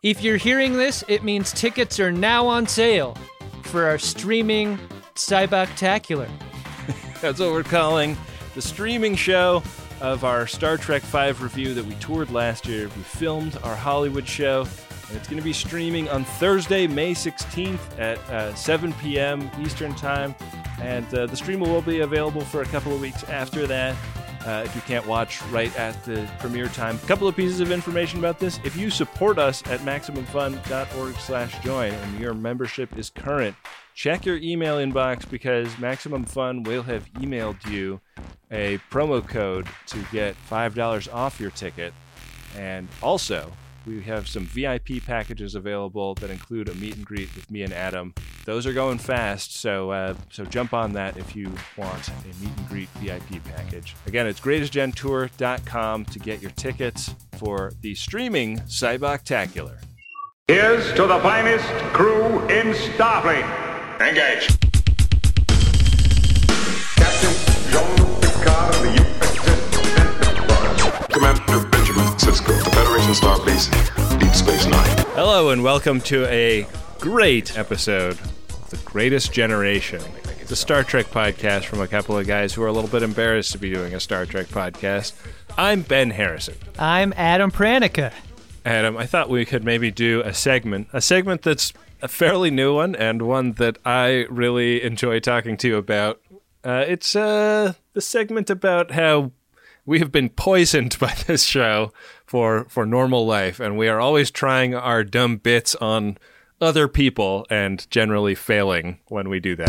If you're hearing this, it means tickets are now on sale for our streaming Cyboctacular. That's what we're calling the streaming show of our Star Trek V review that we toured last year. We filmed our Hollywood show, and it's going to be streaming on Thursday, May 16th at 7 p.m. Eastern Time. And the stream will be available for a couple of weeks after that. If you can't watch right at the premiere time. A couple of pieces of information about this. If you support us at MaximumFun.org/join and your membership is current, check your email inbox because Maximum Fun will have emailed you a promo code to get $5 off your ticket. And also, we have some VIP packages available that include a meet and greet with me and Adam. Those are going fast, so jump on that if you want a meet and greet VIP package. Again, it's greatestgentour.com to get your tickets for the streaming Cyboctacular. Here's to the finest crew in Starfleet. Engage. Captain Jean-Luc Picard of the USS Commander Benjamin Sisko, the Federation Starbase, Deep Space Nine. Hello and welcome to a great episode of The Greatest Generation. It's a Star Trek podcast from a couple of guys who are a little bit embarrassed to be doing a Star Trek podcast. I'm Ben Harrison. I'm Adam Pranica. Adam, I thought we could maybe do a segment that's a fairly new one and one that I really enjoy talking to you about. It's the segment about how we have been poisoned by this show for normal life, and we are always trying our dumb bits on other people and generally failing when we do that.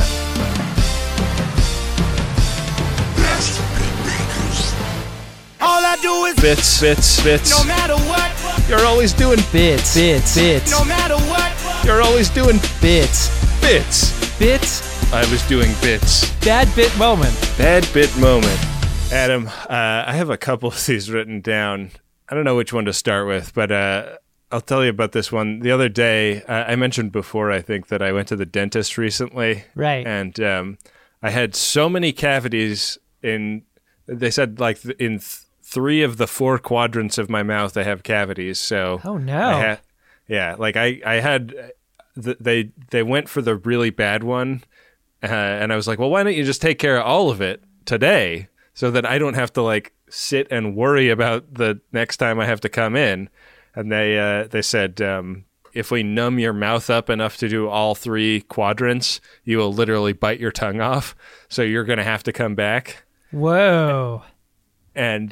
All I do is Bits. no matter what. You're always doing Bits. No matter what. You're always doing Bits. Bits. I was doing bits. Bad bit moment. Bad bit moment. Adam, I have a couple of these written down. I don't know which one to start with, but I'll tell you about this one. The other day, I mentioned before, I think, that I went to the dentist recently. Right. And I had so many cavities they said like in 3 of the 4 quadrants of my mouth I have cavities. So Oh, no. I had, they went for the really bad one. And I was like, well, why don't you just take care of all of it today so that I don't have to like sit and worry about the next time I have to come in. And they said, if we numb your mouth up enough to do all 3 quadrants, you will literally bite your tongue off. So you're going to have to come back. Whoa. And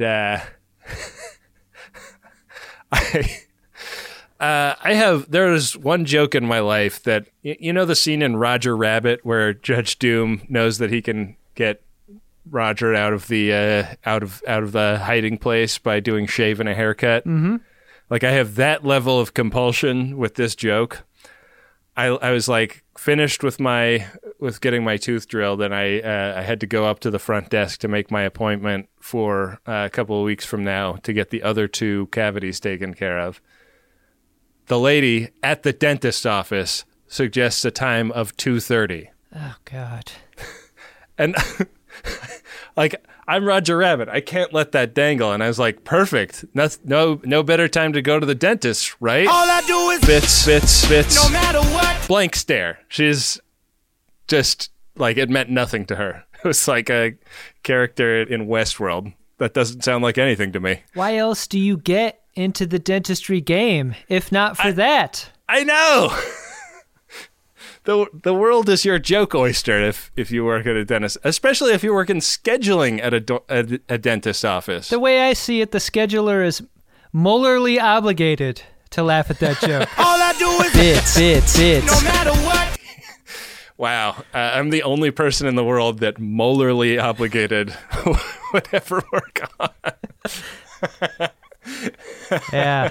there's one joke in my life that, you know the scene in Roger Rabbit where Judge Doom knows that he can get Roger out of the hiding place by doing shave and a haircut? Mm-hmm. Like, I have that level of compulsion with this joke. I was like finished with getting my tooth drilled, and I had to go up to the front desk to make my appointment for a couple of weeks from now to get the other 2 cavities taken care of. The lady at the dentist's office suggests a time of 2:30. Oh, God. And like, I'm Roger Rabbit. I can't let that dangle. And I was like, perfect. No better time to go to the dentist, right? All I do is Bits. no matter what. Blank stare. She's just like, it meant nothing to her. It was like a character in Westworld. That doesn't sound like anything to me. Why else do you get into the dentistry game if not for that? I know. The world is your joke oyster if you work at a dentist, especially if you work in scheduling at a dentist's office. The way I see it, the scheduler is molarly obligated to laugh at that joke. All I do is Bits. no matter what. Wow, I'm the only person in the world that molarly obligated would ever work on. Yeah.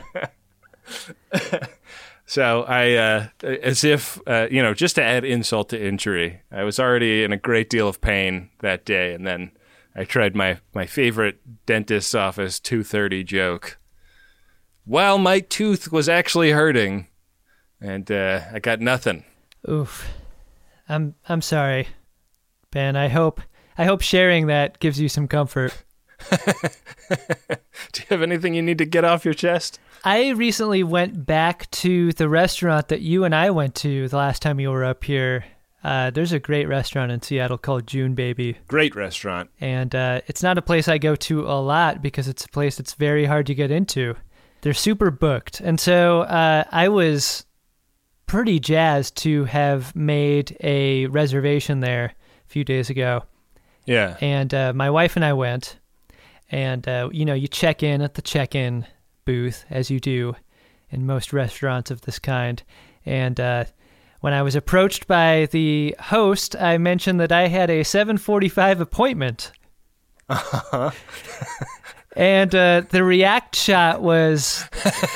So I, as if, just to add insult to injury, I was already in a great deal of pain that day, and then I tried my favorite dentist's office 2:30 joke. While my tooth was actually hurting, and I got nothing. Oof. I'm sorry, Ben. I hope sharing that gives you some comfort. Do you have anything you need to get off your chest? I recently went back to the restaurant that you and I went to the last time you were up here. There's a great restaurant in Seattle called June Baby. Great restaurant. And it's not a place I go to a lot because it's a place that's very hard to get into. They're super booked. And so I was pretty jazzed to have made a reservation there a few days ago. Yeah. And my wife and I went. And, you check in at the check-in booth, as you do in most restaurants of this kind. And when I was approached by the host, I mentioned that I had a 7:45 appointment. Uh-huh. And the react shot was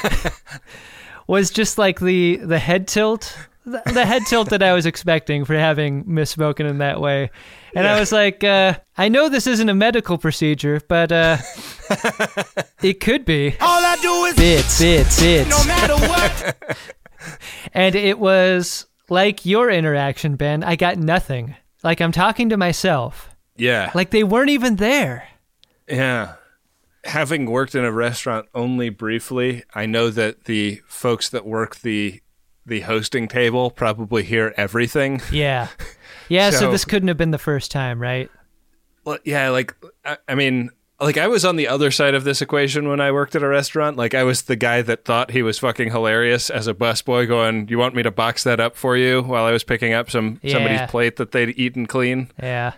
just like the head tilt. The head tilt that I was expecting for having misspoken in that way. And I was like, I know this isn't a medical procedure, but it could be. All I do is Bits. no matter what. And it was like your interaction, Ben. I got nothing. Like I'm talking to myself. Yeah. Like they weren't even there. Yeah. Having worked in a restaurant only briefly, I know that the folks that work the hosting table probably hear everything. Yeah. Yeah, so So- this couldn't have been the first time, right? Well, yeah, like, I mean, like I was on the other side of this equation when I worked at a restaurant. Like I was the guy that thought he was fucking hilarious as a busboy going, you want me to box that up for you while I was picking up somebody's Yeah. plate that they'd eaten clean? Yeah.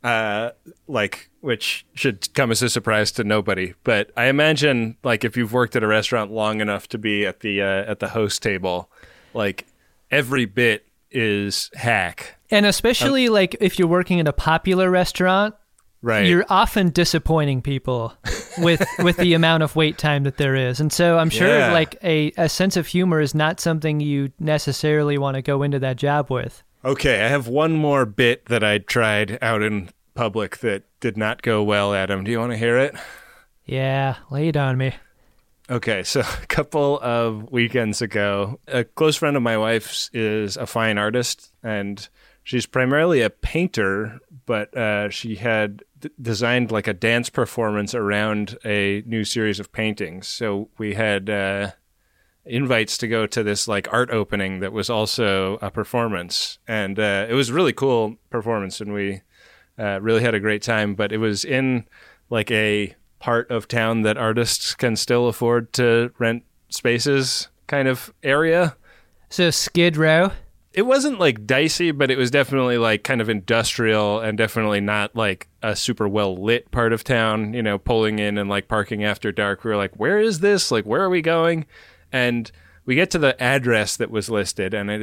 Which should come as a surprise to nobody. But I imagine, like, if you've worked at a restaurant long enough to be at the host table, like every bit is hack. And especially like if you're working in a popular restaurant, Right. you're often disappointing people with the amount of wait time that there is. And so I'm sure Yeah. like a sense of humor is not something you necessarily want to go into that job with. Okay, I have one more bit that I tried out in public that did not go well, Adam. Do you want to hear it? Yeah, lay it on me. Okay, so a couple of weekends ago, a close friend of my wife's is a fine artist, and she's primarily a painter, but she had designed like a dance performance around a new series of paintings. So we had invites to go to this like art opening that was also a performance, and it was a really cool performance, and we really had a great time. But it was in like a part of town that artists can still afford to rent spaces kind of area. So Skid Row. It wasn't like dicey, but it was definitely like kind of industrial and definitely not like a super well lit part of town, you know, pulling in and like parking after dark. We were like, where is this? Like, where are we going? And we get to the address that was listed, and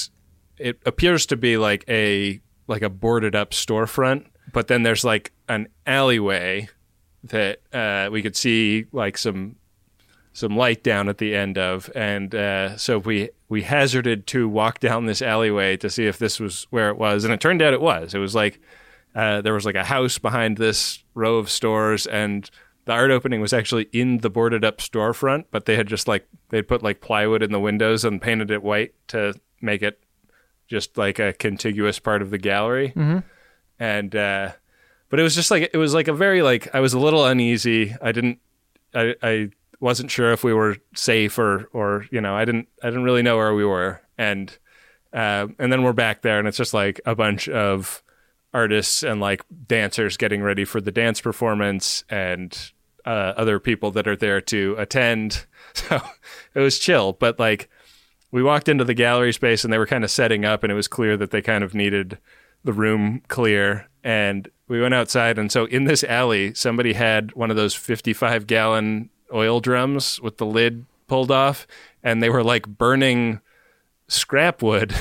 it appears to be like a boarded up storefront, but then there's like an alleyway that we could see like some light down at the end of, and so we hazarded to walk down this alleyway to see if this was where it was, and it turned out it was. It was like there was like a house behind this row of stores, and the art opening was actually in the boarded up storefront, but they had just like they'd put like plywood in the windows and painted it white to make it just like a contiguous part of the gallery. Mm-hmm. And but it was just like it was like a very like I was a little uneasy. I wasn't sure if we were safe or you know I didn't really know where we were, and then we're back there, and it's just like a bunch of artists and like dancers getting ready for the dance performance, and other people that are there to attend. So it was chill, but like we walked into the gallery space and they were kind of setting up, and it was clear that they kind of needed the room clear, and we went outside, and so in this alley somebody had one of those 55-gallon oil drums with the lid pulled off, and they were like burning scrap wood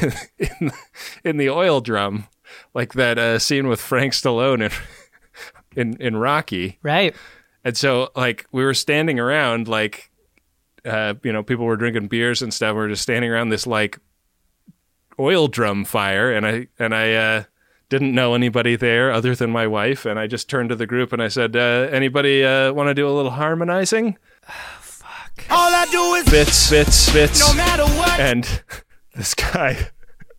in the oil drum, like that scene with Frank Stallone in Rocky. Right. And so like we were standing around like you know, people were drinking beers and stuff. We were just standing around this like oil drum fire, and I didn't know anybody there other than my wife, and I just turned to the group and I said, anybody want to do a little harmonizing? All I do is Bits. no matter what. And this guy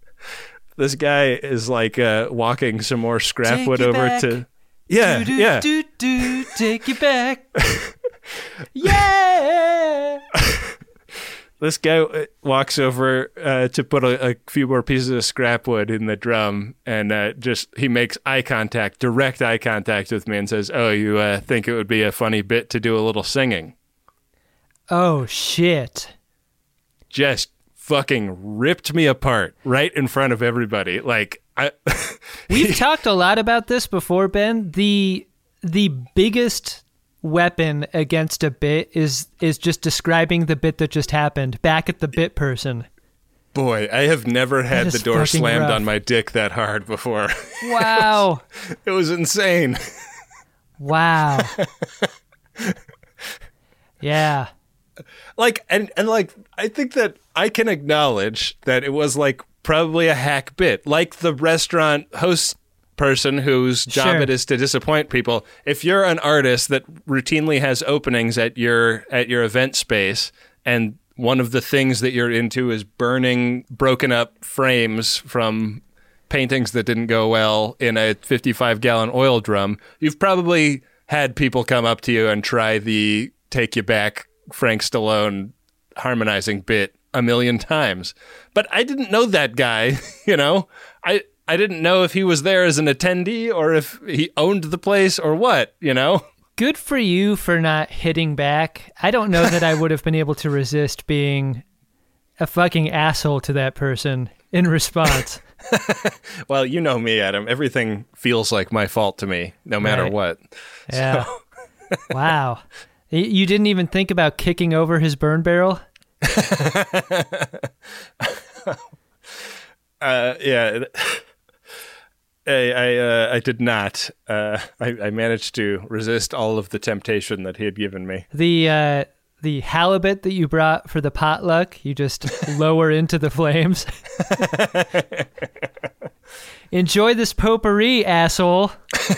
is like walking some more scrap Take wood you over back. to... Yeah, yeah. Do, take you back. Yeah. This guy walks over to put a few more pieces of scrap wood in the drum, and he makes direct eye contact with me and says, "Oh, you think it would be a funny bit to do a little singing?" Oh, shit. Just fucking ripped me apart right in front of everybody. Like, We've talked a lot about this before, Ben. The biggest weapon against a bit is just describing the bit that just happened back at the bit person. Boy, I have never had That the is door fucking slammed rough. on my dick that hard before. Wow. It was insane. Wow. Yeah. Like, and like, I think that I can acknowledge that it was like probably a hack bit, like the restaurant host person whose job Sure. it is to disappoint people. If you're an artist that routinely has openings at your event space, and one of the things that you're into is burning broken up frames from paintings that didn't go well in a 55-gallon oil drum, you've probably had people come up to you and try the Take You Back Frank Stallone harmonizing bit a million times. But I didn't know that guy, you know? I didn't know if he was there as an attendee or if he owned the place or what, you know? Good for you for not hitting back. I don't know that I would have been able to resist being a fucking asshole to that person in response. Well, you know me, Adam. Everything feels like my fault to me, no matter Right. what. Yeah. Wow. You didn't even think about kicking over his burn barrel? Yeah. I did not. I managed to resist all of the temptation that he had given me. The halibut that you brought for the potluck, you just lower into the flames. Enjoy this potpourri, asshole.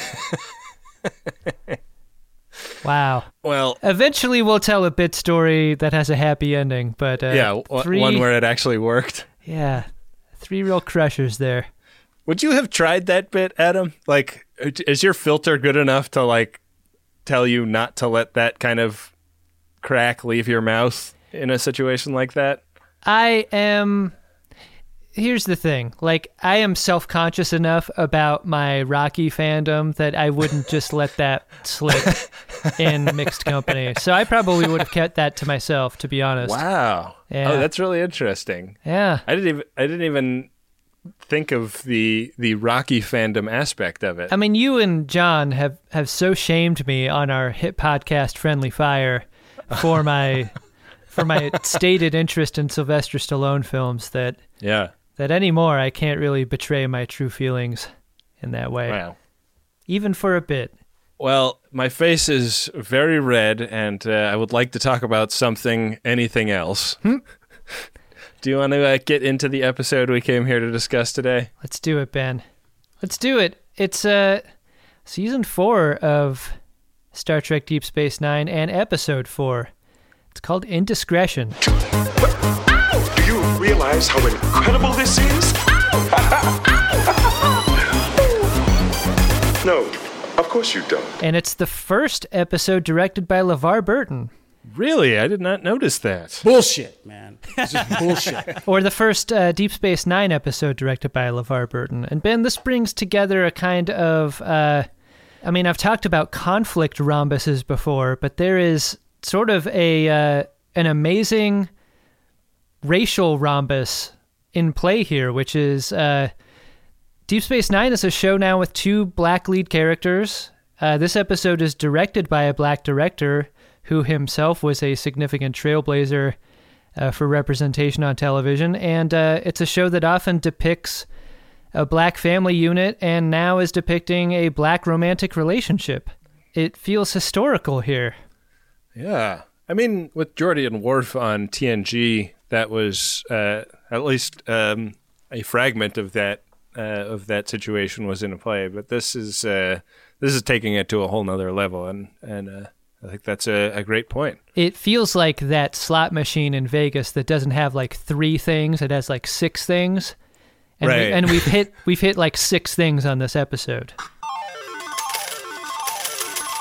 Wow. Well, Eventually we'll tell a bit story that has a happy ending, but one where it actually worked. Yeah, 3 real crushers there. Would you have tried that bit, Adam? Like, is your filter good enough to, like, tell you not to let that kind of crack leave your mouth in a situation like that? Here's the thing. Like, I am self-conscious enough about my Rocky fandom that I wouldn't just let that slip in mixed company. So I probably would have kept that to myself, to be honest. Wow. Yeah. Oh, that's really interesting. Yeah. I didn't even think of the Rocky fandom aspect of it. I mean, you and John have so shamed me on our hit podcast Friendly Fire for my stated interest in Sylvester Stallone films that anymore I can't really betray my true feelings in that way. Wow. Even for a bit. Well, my face is very red, and I would like to talk about anything else. Do you want to get into the episode we came here to discuss today? Let's do it, Ben. Let's do it. It's season 4 of Star Trek Deep Space Nine and episode 4. It's called Indiscretion. Do you realize how incredible this is? No, of course you don't. And it's the first episode directed by LeVar Burton. Really? I did not notice that. Bullshit, man. This is bullshit. Or the first Deep Space Nine episode directed by LeVar Burton. And Ben, this brings together a kind of, I've talked about conflict rhombuses before, but there is sort of an amazing racial rhombus in play here, which is Deep Space Nine is a show now with 2 black lead characters. This episode is directed by a black director who himself was a significant trailblazer for representation on television. And it's a show that often depicts a black family unit and now is depicting a black romantic relationship. It feels historical here. Yeah. I mean, with Geordi and Worf on TNG, that was at least a fragment of that situation was in play. But this is taking it to a whole nother level, and I think that's a great point. It feels like that slot machine in Vegas that doesn't have like 3 things; it has like 6 things, and right. and we've hit like 6 things on this episode.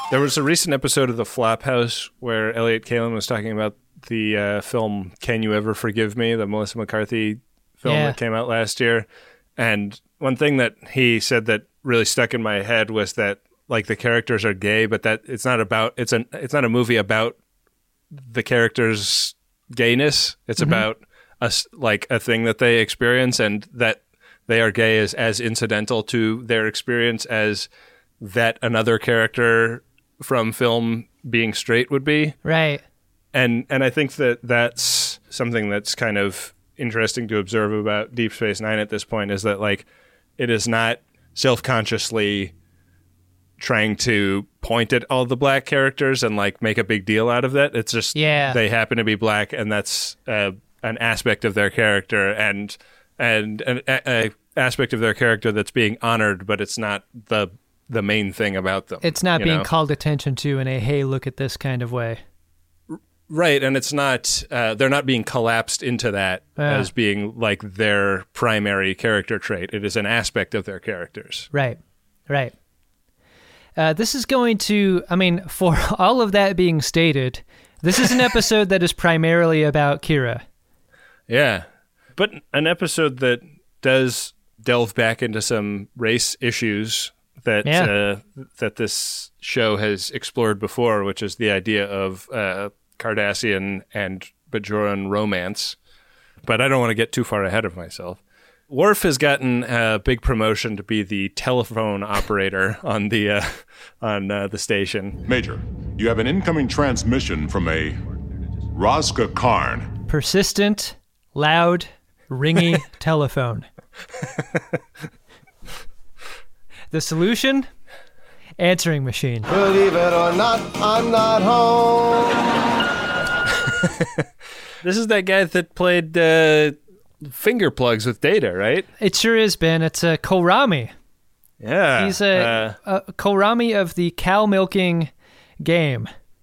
There was a recent episode of The Flophouse where Elliot Kalin was talking about the film Can You Ever Forgive Me, the Melissa McCarthy film that came out last year. And one thing that he said that really stuck in my head was that like the characters are gay, but that it's not a movie about the characters' gayness. It's about us, like a thing that they experience, and that they are gay is as incidental to their experience as that another character from film being straight would be. Right. And I think that that's something that's kind of interesting to observe about Deep Space Nine at this point, is that like it is not self-consciously trying to point at all the black characters and like make a big deal out of that. It's just they happen to be black, and that's an aspect of their character and an aspect of their character that's being honored, but it's not the main thing about them. It's not being called attention to in a hey, look at this kind of way. Right, and it's not they're not being collapsed into that as being like their primary character trait. It is an aspect of their characters. Right. This is going to, I mean, for all of that being stated, this is an episode that is primarily about Kira. Yeah, but an episode that does delve back into some race issues that that this show has explored before, which is the idea of Cardassian and Bajoran romance. But I don't want to get too far ahead of myself. Worf has gotten a big promotion to be the telephone operator on the station. Major, you have an incoming transmission from a Razga Karn. Persistent, loud, ringy telephone. The solution? Answering machine. Believe it or not, I'm not home. This is that guy that played finger plugs with Data, right? It sure is, Ben. It's a Kohlrami. Yeah. He's a Kohlrami of the cow milking game.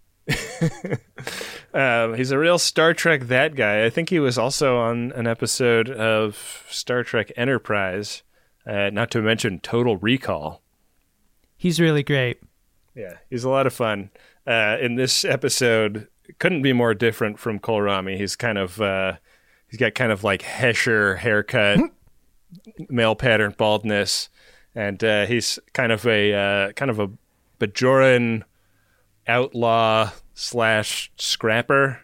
He's a real Star Trek that guy. I think he was also on an episode of Star Trek Enterprise, not to mention Total Recall. He's really great. Yeah, he's a lot of fun. In this episode, couldn't be more different from Kohlrami. He's kind of he's got kind of like Hesher haircut, male pattern baldness, and he's kind of a Bajoran outlaw / scrapper.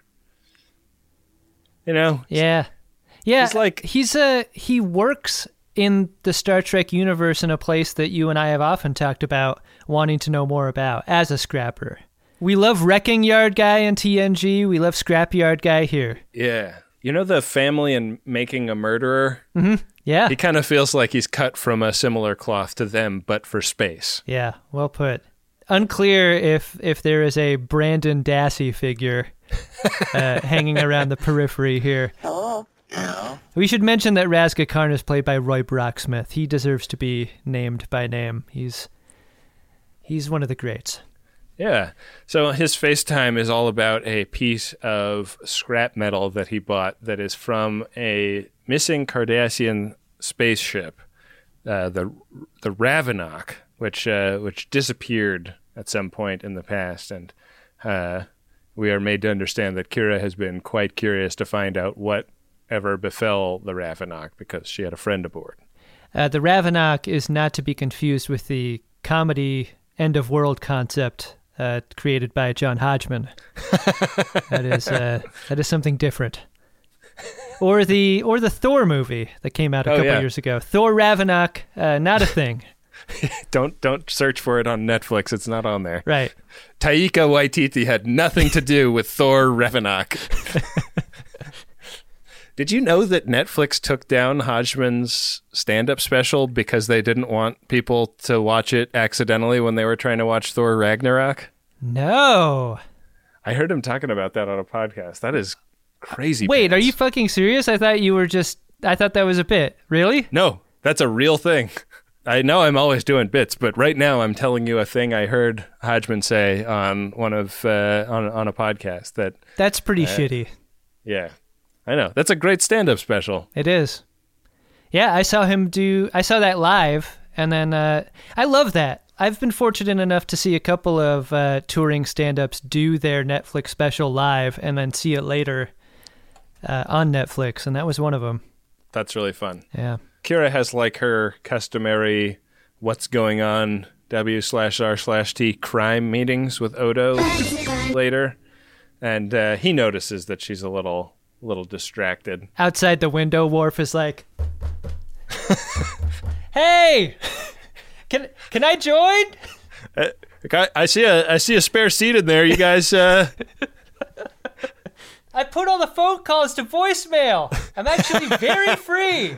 You know? Yeah. He's like he works in the Star Trek universe in a place that you and I have often talked about wanting to know more about as a scrapper. We love Wrecking Yard guy in TNG. We love Scrapyard guy here. Yeah. You know the family in Making a Murderer? Mm-hmm. Yeah. He kind of feels like he's cut from a similar cloth to them, but for space. Yeah, well put. Unclear if there is a Brandon Dassey figure hanging around the periphery here. Hello. Yeah. We should mention that Razga Karn is played by Roy Brocksmith. He deserves to be named by name. He's one of the greats. Yeah. So his FaceTime is all about a piece of scrap metal that he bought that is from a missing Cardassian spaceship, the Ravenok, which disappeared at some point in the past, and we are made to understand that Kira has been quite curious to find out whatever befell the Ravenok because she had a friend aboard. The Ravenok is not to be confused with the comedy end of world concept created by John Hodgman. That is something different. Or the Thor movie that came out a couple years ago. Thor Ravenok, not a thing. Don't search for it on Netflix. It's not on there. Right. Taika Waititi had nothing to do with Thor Ravenok. Did you know that Netflix took down Hodgman's stand-up special because they didn't want people to watch it accidentally when they were trying to watch Thor Ragnarok? No. I heard him talking about that on a podcast. That is crazy. Wait, pants. Are you fucking serious? I thought that was a bit. Really? No, that's a real thing. I know I'm always doing bits, but right now I'm telling you a thing I heard Hodgman say on one of on a podcast. That's pretty shitty. Yeah. I know. That's a great stand-up special. It is. Yeah, I saw that live, and then I love that. I've been fortunate enough to see a couple of touring stand-ups do their Netflix special live and then see it later on Netflix, and that was one of them. That's really fun. Yeah. Kira has like her customary what's going on W/R/T crime meetings with Odo later, and he notices that she's a little distracted. Outside the window, Worf is like, "Hey, can I join?" I see a spare seat in there. You guys. I put all the phone calls to voicemail. I'm actually very free.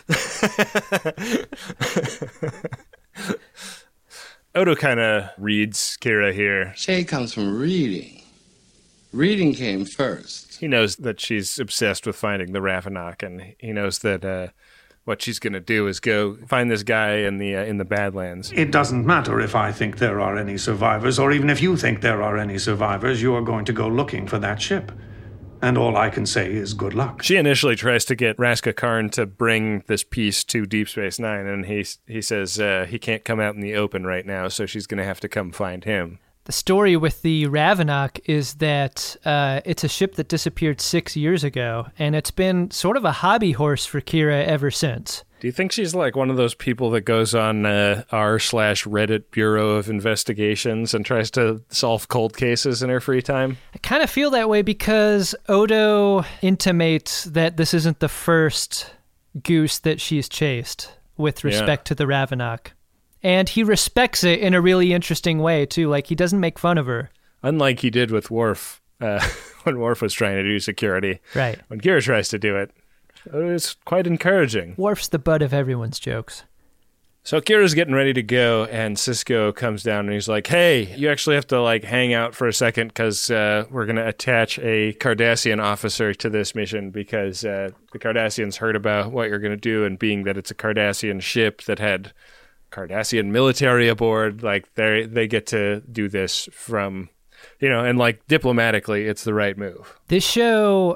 Odo kind of reads Kira here. Shade comes from reading. Reading came first. He knows that she's obsessed with finding the Ravenok, and he knows that what she's going to do is go find this guy in the Badlands. It doesn't matter if I think there are any survivors, or even if you think there are any survivors, you are going to go looking for that ship. And all I can say is good luck. She initially tries to get Raska Karn to bring this piece to Deep Space Nine, and he says he can't come out in the open right now, so she's going to have to come find him. The story with the Ravenok is that it's a ship that disappeared 6 years ago, and it's been sort of a hobby horse for Kira ever since. Do you think she's like one of those people that goes on r/Reddit Bureau of Investigations and tries to solve cold cases in her free time? I kind of feel that way because Odo intimates that this isn't the first goose that she's chased with respect to the Ravenok. And he respects it in a really interesting way, too. Like, he doesn't make fun of her. Unlike he did with Worf when Worf was trying to do security. Right. When Kira tries to do it, it's quite encouraging. Worf's the butt of everyone's jokes. So Kira's getting ready to go, and Sisko comes down, and he's like, hey, you actually have to like hang out for a second because we're going to attach a Cardassian officer to this mission because the Cardassians heard about what you're going to do, and being that it's a Cardassian ship that had Cardassian military aboard, like they get to do this from, and like diplomatically, it's the right move. This show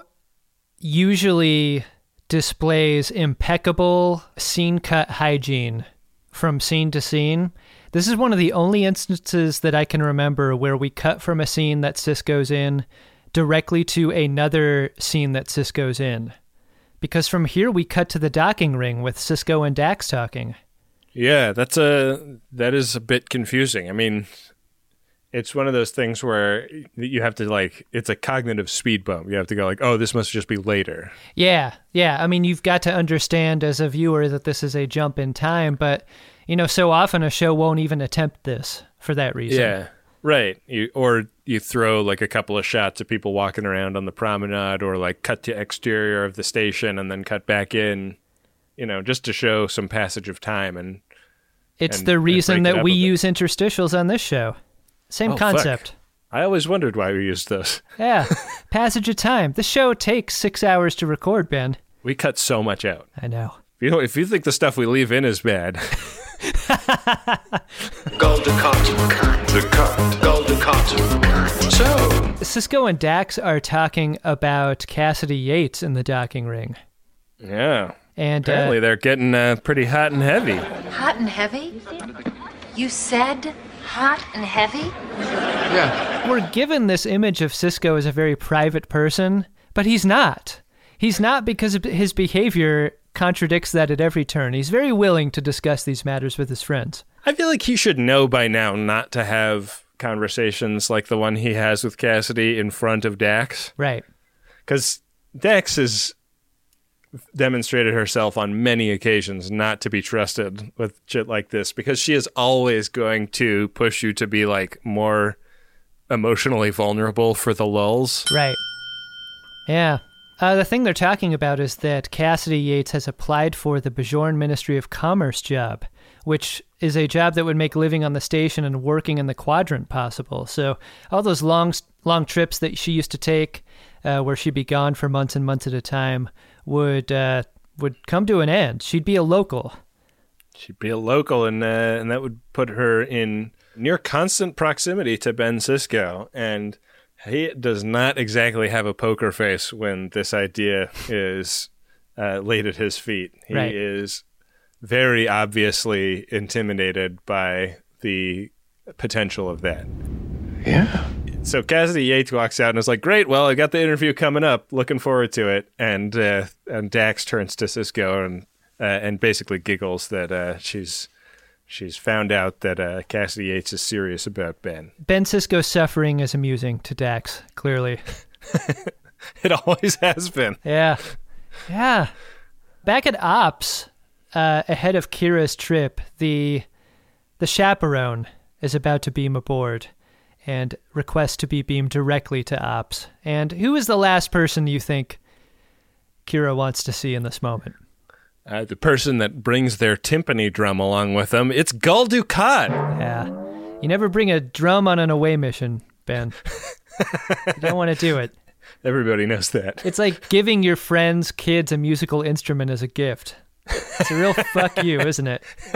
usually displays impeccable scene cut hygiene from scene to scene. This is one of the only instances that I can remember where we cut from a scene that Sisko's in directly to another scene that Sisko's in. Because from here we cut to the docking ring with Sisko and Dax talking. Yeah, that is a bit confusing. I mean, it's one of those things where you have to it's a cognitive speed bump. You have to go like, oh, this must just be later. Yeah. I mean, you've got to understand as a viewer that this is a jump in time, but, so often a show won't even attempt this for that reason. Yeah, right. You throw like a couple of shots of people walking around on the promenade, or like cut to exterior of the station and then cut back in, just to show some passage of time. And it's the reason that we use interstitials on this show. Same concept. Fuck. I always wondered why we used those. Yeah, passage of time. This show takes 6 hours to record, Ben. We cut so much out. I know. If you think the stuff we leave in is bad. Golden cut. The cut. Golden cut. So, Sisko and Dax are talking about Cassidy Yates in the docking ring. Yeah. And apparently they're getting pretty hot and heavy. Hot and heavy? You said hot and heavy? yeah. We're given this image of Sisko as a very private person, but he's not. He's not, because his behavior contradicts that at every turn. He's very willing to discuss these matters with his friends. I feel like he should know by now not to have conversations like the one he has with Cassidy in front of Dax. Right. Because Dax has demonstrated herself on many occasions not to be trusted with shit like this, because she is always going to push you to be like more emotionally vulnerable for the lulls. Right. Yeah. The thing they're talking about is that Cassidy Yates has applied for the Bajoran Ministry of Commerce job, which is a job that would make living on the station and working in the quadrant possible. So all those long trips that she used to take, where she'd be gone for months and months at a time, would come to an end. She'd be a local. She'd be a local, and that would put her in near constant proximity to Ben Sisko, and he does not exactly have a poker face when this idea is laid at his feet. He is very obviously intimidated by the potential of that. Yeah. So Cassidy Yates walks out and is like, "Great, well, I got the interview coming up. Looking forward to it." And Dax turns to Sisko and basically giggles that she's found out that Cassidy Yates is serious about Ben. Ben Sisko's suffering is amusing to Dax, clearly. It always has been. Yeah. Back at Ops, ahead of Kira's trip, the chaperone is about to beam aboard and requests to be beamed directly to Ops. And who is the last person you think Kira wants to see in this moment? The person that brings their timpani drum along with them. It's Gul Dukat. Yeah. You never bring a drum on an away mission, Ben. You don't want to do it. Everybody knows that. It's like giving your friends' kids a musical instrument as a gift. It's a real fuck you, isn't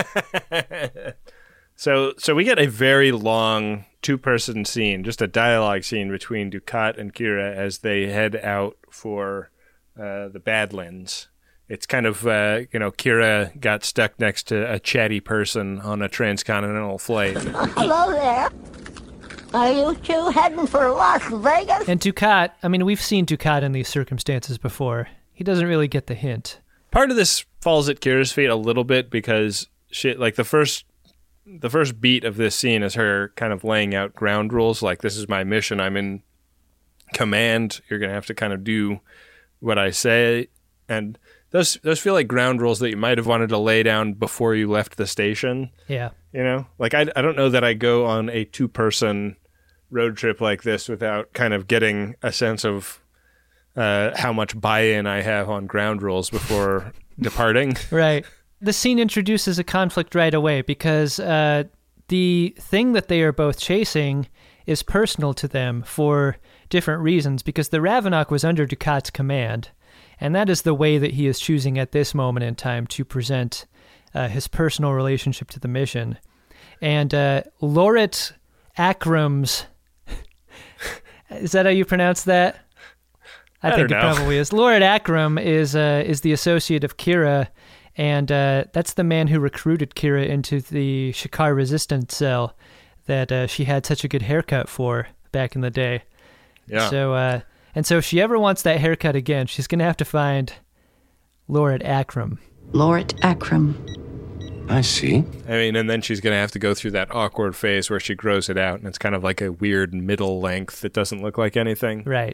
it? So we get a very long two-person scene, just a dialogue scene between Dukat and Kira as they head out for the Badlands. It's kind of, Kira got stuck next to a chatty person on a transcontinental flight. Hello there. Are you two heading for Las Vegas? And Dukat, I mean, we've seen Dukat in these circumstances before. He doesn't really get the hint. Part of this falls at Kira's feet a little bit because the first beat of this scene is her kind of laying out ground rules, like, this is my mission, I'm in command, you're going to have to kind of do what I say. And those feel like ground rules that you might have wanted to lay down before you left the station. Yeah. You know, like I don't know that I go on a two-person road trip like this without kind of getting a sense of how much buy-in I have on ground rules before departing. Right. The scene introduces a conflict right away because the thing that they are both chasing is personal to them for different reasons, because the Ravenok was under Dukat's command, and that is the way that he is choosing at this moment in time to present his personal relationship to the mission. And Lorit Akram's... is that how you pronounce that? I think it probably is. Lorit Akram is the associate of Kira, and that's the man who recruited Kira into the Shakar resistance cell that she had such a good haircut for back in the day. Yeah. So, so if she ever wants that haircut again, she's going to have to find Lorit Akram. Lorit Akram. I see. I mean, and then she's going to have to go through that awkward phase where she grows it out, and it's kind of like a weird middle length that doesn't look like anything. Right.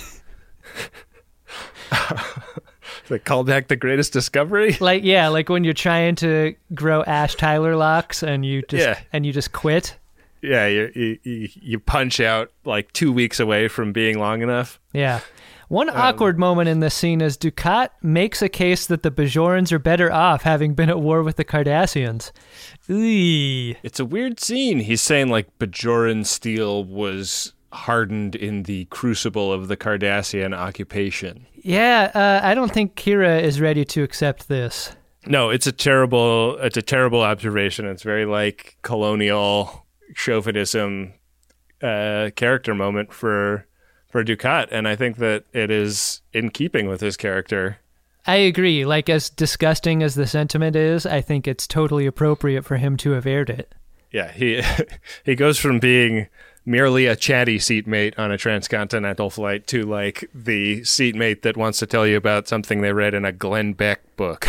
Like, call back The Greatest Discovery? Like when you're trying to grow Ash Tyler locks and you just quit. Yeah, you punch out like 2 weeks away from being long enough. Yeah. One awkward moment in this scene is Dukat makes a case that the Bajorans are better off having been at war with the Cardassians. Eee. It's a weird scene. He's saying like Bajoran steel was hardened in the crucible of the Cardassian occupation. Yeah, I don't think Kira is ready to accept this. No, it's a terrible observation. It's very like colonial chauvinism character moment for Dukat, and I think that it is in keeping with his character. I agree. Like, as disgusting as the sentiment is, I think it's totally appropriate for him to have aired it. Yeah, he goes from being merely a chatty seatmate on a transcontinental flight to like the seatmate that wants to tell you about something they read in a Glenn Beck book.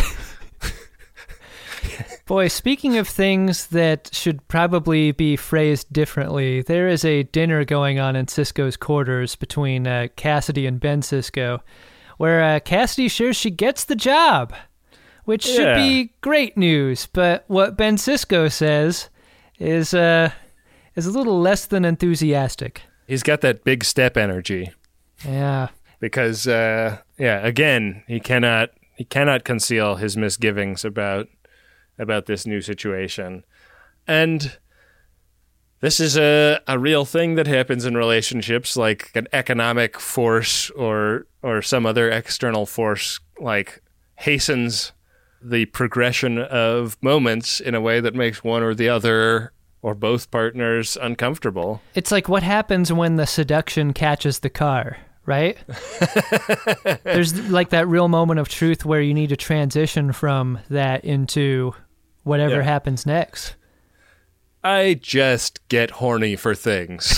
Boy, speaking of things that should probably be phrased differently, there is a dinner going on in Sisko's quarters between Cassidy and Ben Sisko, where Cassidy shares she gets the job, which should be great news. But what Ben Sisko says is a little less than enthusiastic. He's got that big step energy. Yeah. Because, again, he cannot conceal his misgivings about this new situation. And this is a real thing that happens in relationships, like an economic force or some other external force like hastens the progression of moments in a way that makes one or the other or both partners uncomfortable. It's like what happens when the seduction catches the car, right? There's like that real moment of truth where you need to transition from that into whatever happens next. I just get horny for things.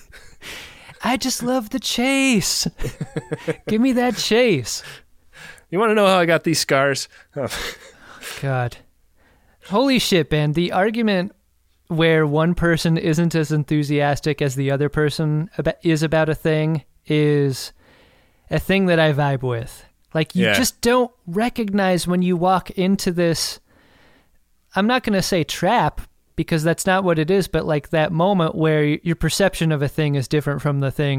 I just love the chase. Give me that chase. You want to know how I got these scars? Oh. God. Holy shit, Ben. The argument where one person isn't as enthusiastic as the other person is about a thing is a thing that I vibe with. Like, you just don't recognize when you walk into this, I'm not going to say trap, because that's not what it is, but like that moment where your perception of a thing is different from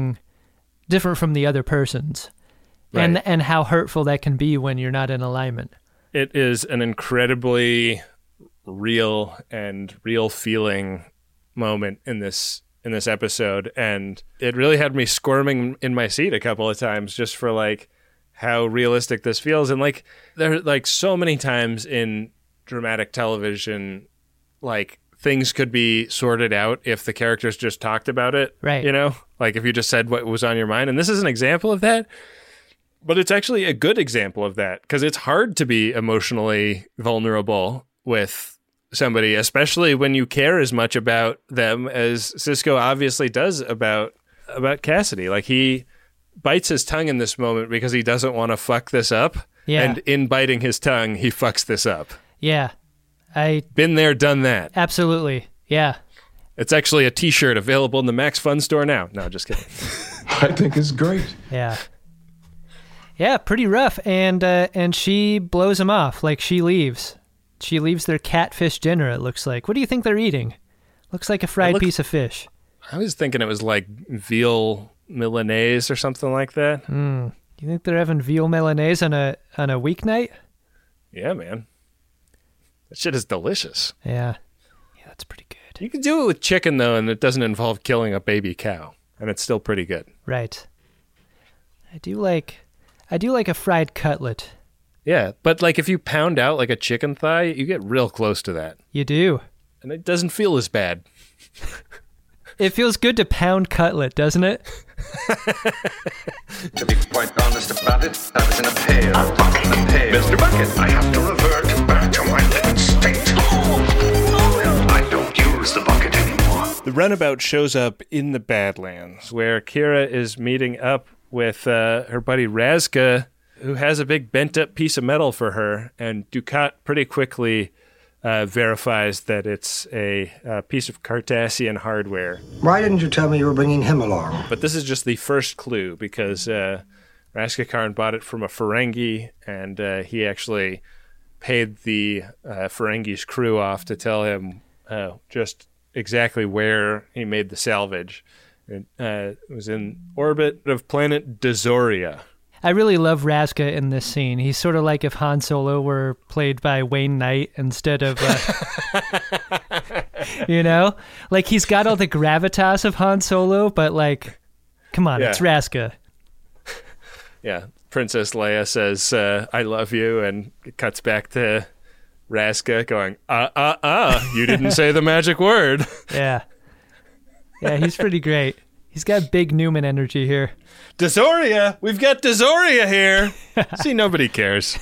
the other person's. Right. And how hurtful that can be when you're not in alignment. It is an incredibly real feeling moment in this episode, and it really had me squirming in my seat a couple of times just for like how realistic this feels. And like there are like so many times in dramatic television, like things could be sorted out if the characters just talked about it, right? You know, like if you just said what was on your mind. And this is an example of that. But it's actually a good example of that, because it's hard to be emotionally vulnerable with somebody, especially when you care as much about them as Sisko obviously does about Cassidy. Like, he bites his tongue in this moment because he doesn't want to fuck this up. Yeah. And in biting his tongue, he fucks this up. Yeah. Been there, done that. Absolutely. Yeah. It's actually a t-shirt available in the Max Fun store now. No, just kidding. I think it's great. Yeah. Yeah, pretty rough. And she blows him off. Like, she leaves. She leaves their catfish dinner, it looks like. What do you think they're eating? Looks like a fried piece of fish. I was thinking it was like veal Milanese or something like that. You think they're having veal Milanese on a weeknight? Yeah, man. That shit is delicious. Yeah. Yeah, that's pretty good. You can do it with chicken, though, and it doesn't involve killing a baby cow. And it's still pretty good. Right. I do like a fried cutlet. Yeah, but like if you pound out like a chicken thigh, you get real close to that. You do. And it doesn't feel as bad. It feels good to pound cutlet, doesn't it? To be quite honest about it, I was in a pail. Mr. Bucket, I have to revert back to my living state. I don't use the bucket anymore. The runabout shows up in the Badlands, where Kira is meeting up with her buddy Razka, who has a big bent-up piece of metal for her, and Dukat pretty quickly verifies that it's a piece of Cardassian hardware. Why didn't you tell me you were bringing him along? But this is just the first clue, because Razka Karn bought it from a Ferengi, and he actually paid the Ferengi's crew off to tell him just exactly where he made the salvage. It was in orbit of planet Dozoria. I really love Razka in this scene. He's sort of like if Han Solo were played by Wayne Knight instead of, you know? Like, he's got all the gravitas of Han Solo, but like, come on, It's Razka. Yeah, Princess Leia says, I love you, and it cuts back to Razka going, you didn't say the magic word. Yeah. Yeah, he's pretty great. He's got big Newman energy here. Dozoria! We've got Dozoria here! See, nobody cares.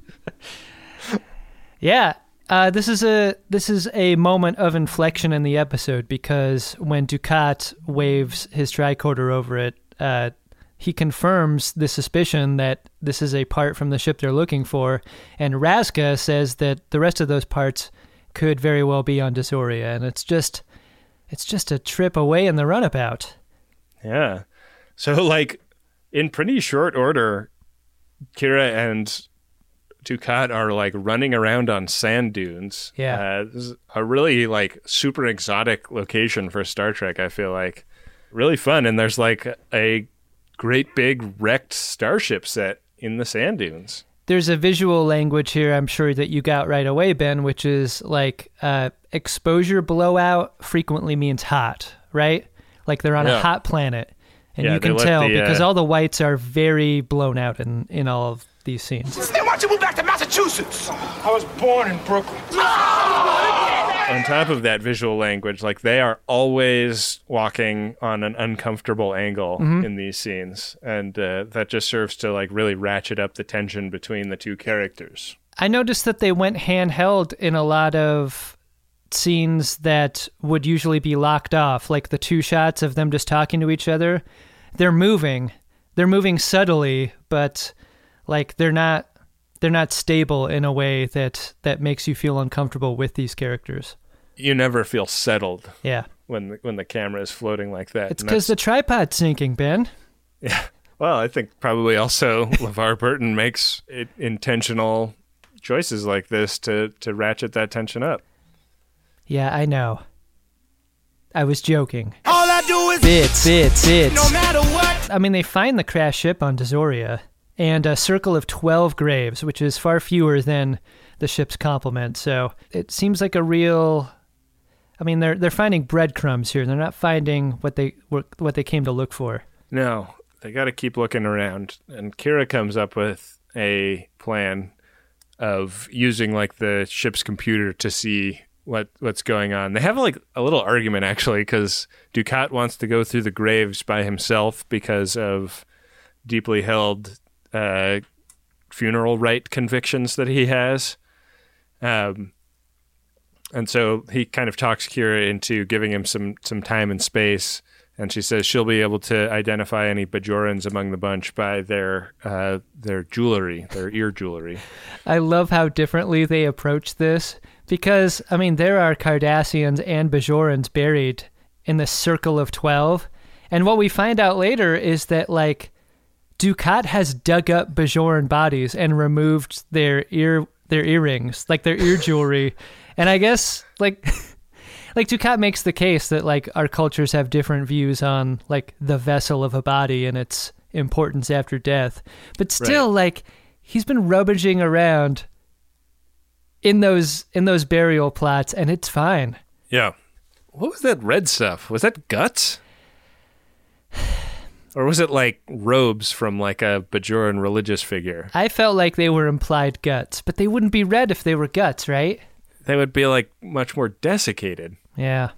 Yeah, this is a moment of inflection in the episode, because when Dukat waves his tricorder over it, he confirms the suspicion that this is a part from the ship they're looking for, and Razka says that the rest of those parts could very well be on Dozoria, and it's just a trip away in the runabout. Yeah. So, like, in pretty short order, Kira and Dukat are, like, running around on sand dunes. Yeah. This is a really, like, super exotic location for Star Trek, I feel like. Really fun. And there's, like, a great big wrecked starship set in the sand dunes. There's a visual language here I'm sure that you got right away, Ben, which is, like, exposure blowout frequently means hot, right? Like they're on a hot planet. And you can tell because all the whites are very blown out in all of these scenes. Then why don't you move back to Massachusetts? I was born in Brooklyn. On top of that visual language, like they are always walking on an uncomfortable angle in these scenes. And that just serves to like really ratchet up the tension between the two characters. I noticed that they went handheld in a lot of scenes that would usually be locked off, like the 2 shots of them just talking to each other, they're moving. They're moving subtly, but like they're not stable in a way that makes you feel uncomfortable with these characters. You never feel settled. Yeah. When the camera is floating like that. It's because the tripod's sinking, Ben. Yeah. Well, I think probably also LeVar Burton makes intentional choices like this to ratchet that tension up. Yeah, I know. I was joking. All I do is bits. No matter what. I mean, they find the crashed ship on Dozoria and a circle of 12 graves, which is far fewer than the ship's complement. So it seems like a real... I mean, they're finding breadcrumbs here. They're not finding what they came to look for. No, they got to keep looking around. And Kira comes up with a plan of using like the ship's computer to see what's going on. They have like a little argument actually, because Dukat wants to go through the graves by himself because of deeply held funeral rite convictions that he has. And so he kind of talks Kira into giving him some time and space. And she says she'll be able to identify any Bajorans among the bunch by their jewelry, their ear jewelry. I love how differently they approach this because, I mean, there are Cardassians and Bajorans buried in the Circle of 12. And what we find out later is that, like, Dukat has dug up Bajoran bodies and removed their earrings, like their ear jewelry. And I guess, like Dukat makes the case that, like, our cultures have different views on, like, the vessel of a body and its importance after death. But still, like, he's been rummaging around in those burial plots, and it's fine. Yeah. What was that red stuff? Was that guts? Or was it, like, robes from, like, a Bajoran religious figure? I felt like they were implied guts, but they wouldn't be red if they were guts, right? They would be, like, much more desiccated. Yeah.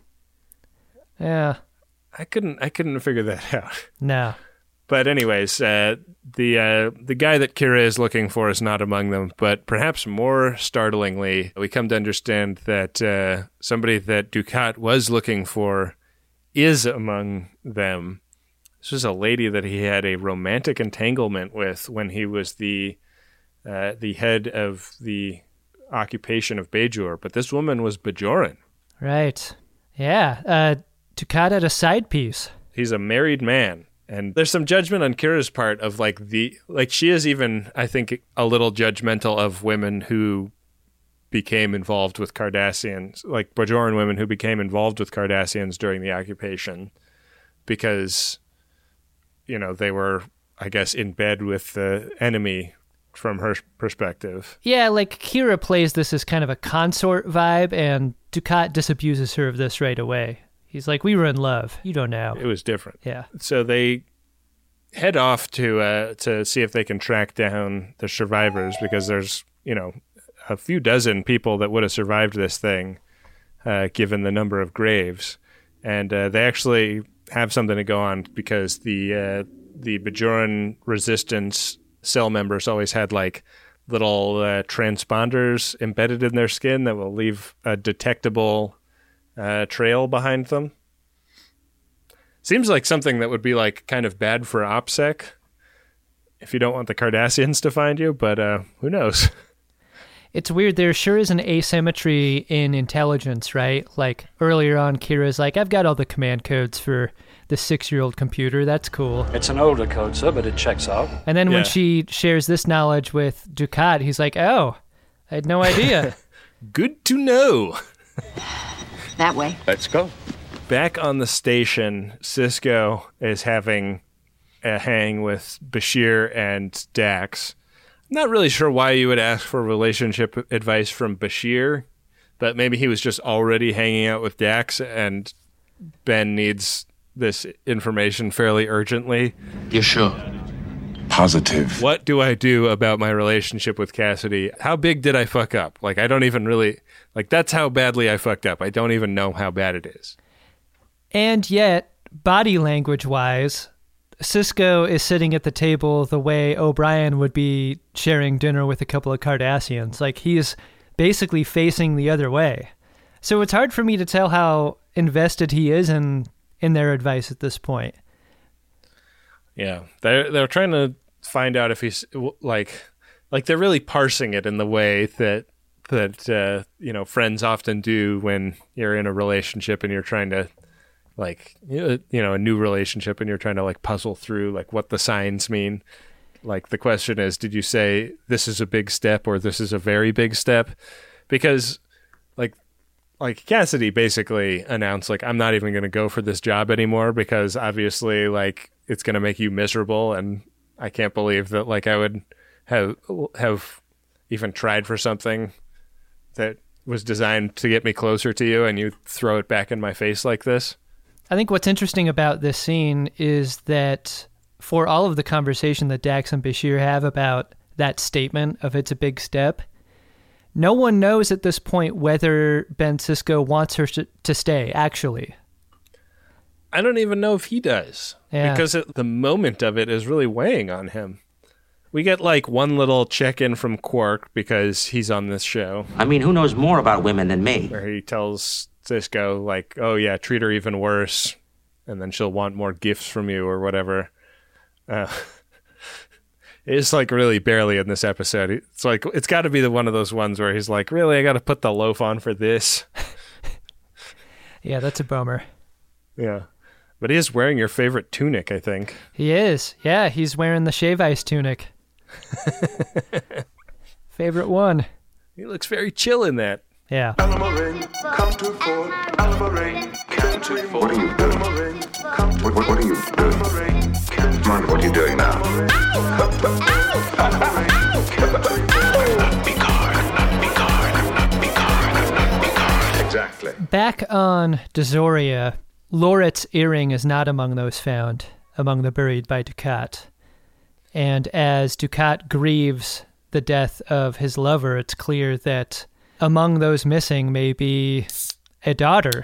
I couldn't figure that out. No. But anyways, the guy that Kira is looking for is not among them. But perhaps more startlingly, we come to understand that somebody that Dukat was looking for is among them. This was a lady that he had a romantic entanglement with when he was the head of the occupation of Bajor, but this woman was Bajoran. Right. Yeah. Dukat had a side piece. He's a married man. And there's some judgment on Kira's part of she is even, I think, a little judgmental of women who became involved with Cardassians, like Bajoran women who became involved with Cardassians during the occupation because, you know, they were, I guess, in bed with the enemy from her perspective. Yeah, like Kira plays this as kind of a consort vibe, and Dukat disabuses her of this right away. He's like, we were in love. You don't know. It was different. Yeah. So they head off to see if they can track down the survivors because there's, you know, a few dozen people that would have survived this thing given the number of graves. And they actually have something to go on because the Bajoran resistance cell members always had like little transponders embedded in their skin that will leave a detectable trail behind them. Seems like something that would be like kind of bad for OPSEC if you don't want the Cardassians to find you, but who knows? It's weird. There sure is an asymmetry in intelligence, right? Like earlier on, Kira's like, I've got all the command codes for the 6-year-old computer. That's cool. It's an older code, sir, but it checks out. And then when she shares this knowledge with Dukat, he's like, oh, I had no idea. Good to know. That way. Let's go. Back on the station, Sisko is having a hang with Bashir and Dax. Not really sure why you would ask for relationship advice from Bashir, but maybe he was just already hanging out with Dax and Ben needs this information fairly urgently. You sure? Positive. What do I do about my relationship with Cassidy? How big did I fuck up? Like, I don't even really... Like, that's how badly I fucked up. I don't even know how bad it is. And yet, body language-wise, Sisko is sitting at the table the way O'Brien would be sharing dinner with a couple of Cardassians. Like, he is basically facing the other way. So it's hard for me to tell how invested he is in their advice at this point. Yeah, they're trying to find out if he's like they're really parsing it in the way that friends often do when you're in a relationship and you're trying to a new relationship and you're trying to like puzzle through like what the signs mean. Like the question is, did you say this is a big step or this is a very big step? Because like Cassidy basically announced like, I'm not even going to go for this job anymore because obviously like it's going to make you miserable. And I can't believe that like I would have even tried for something that was designed to get me closer to you and you throw it back in my face like this. I think what's interesting about this scene is that for all of the conversation that Dax and Bashir have about that statement of it's a big step, no one knows at this point whether Ben Sisko wants her to stay, actually. I don't even know if he does. Yeah. Because the moment of it is really weighing on him. We get like one little check-in from Quark because he's on this show. I mean, who knows more about women than me? Where he tells Sisko, like, oh yeah, treat her even worse, and then she'll want more gifts from you or whatever. It's like really barely in this episode. It's like, it's got to be one of those ones where he's like, really, I got to put the loaf on for this? Yeah, that's a bummer. Yeah. But he is wearing your favorite tunic, I think. He is. Yeah, he's wearing the Shave Ice tunic. Favorite one. He looks very chill in that. Yeah. Come to Fort Alamarin. What are you doing? What are you doing? Mind what you're doing now. Exactly. Back on Dozoria, Loret's earring is not among those found among the buried by Dukat. And as Dukat grieves the death of his lover, it's clear that among those missing may be a daughter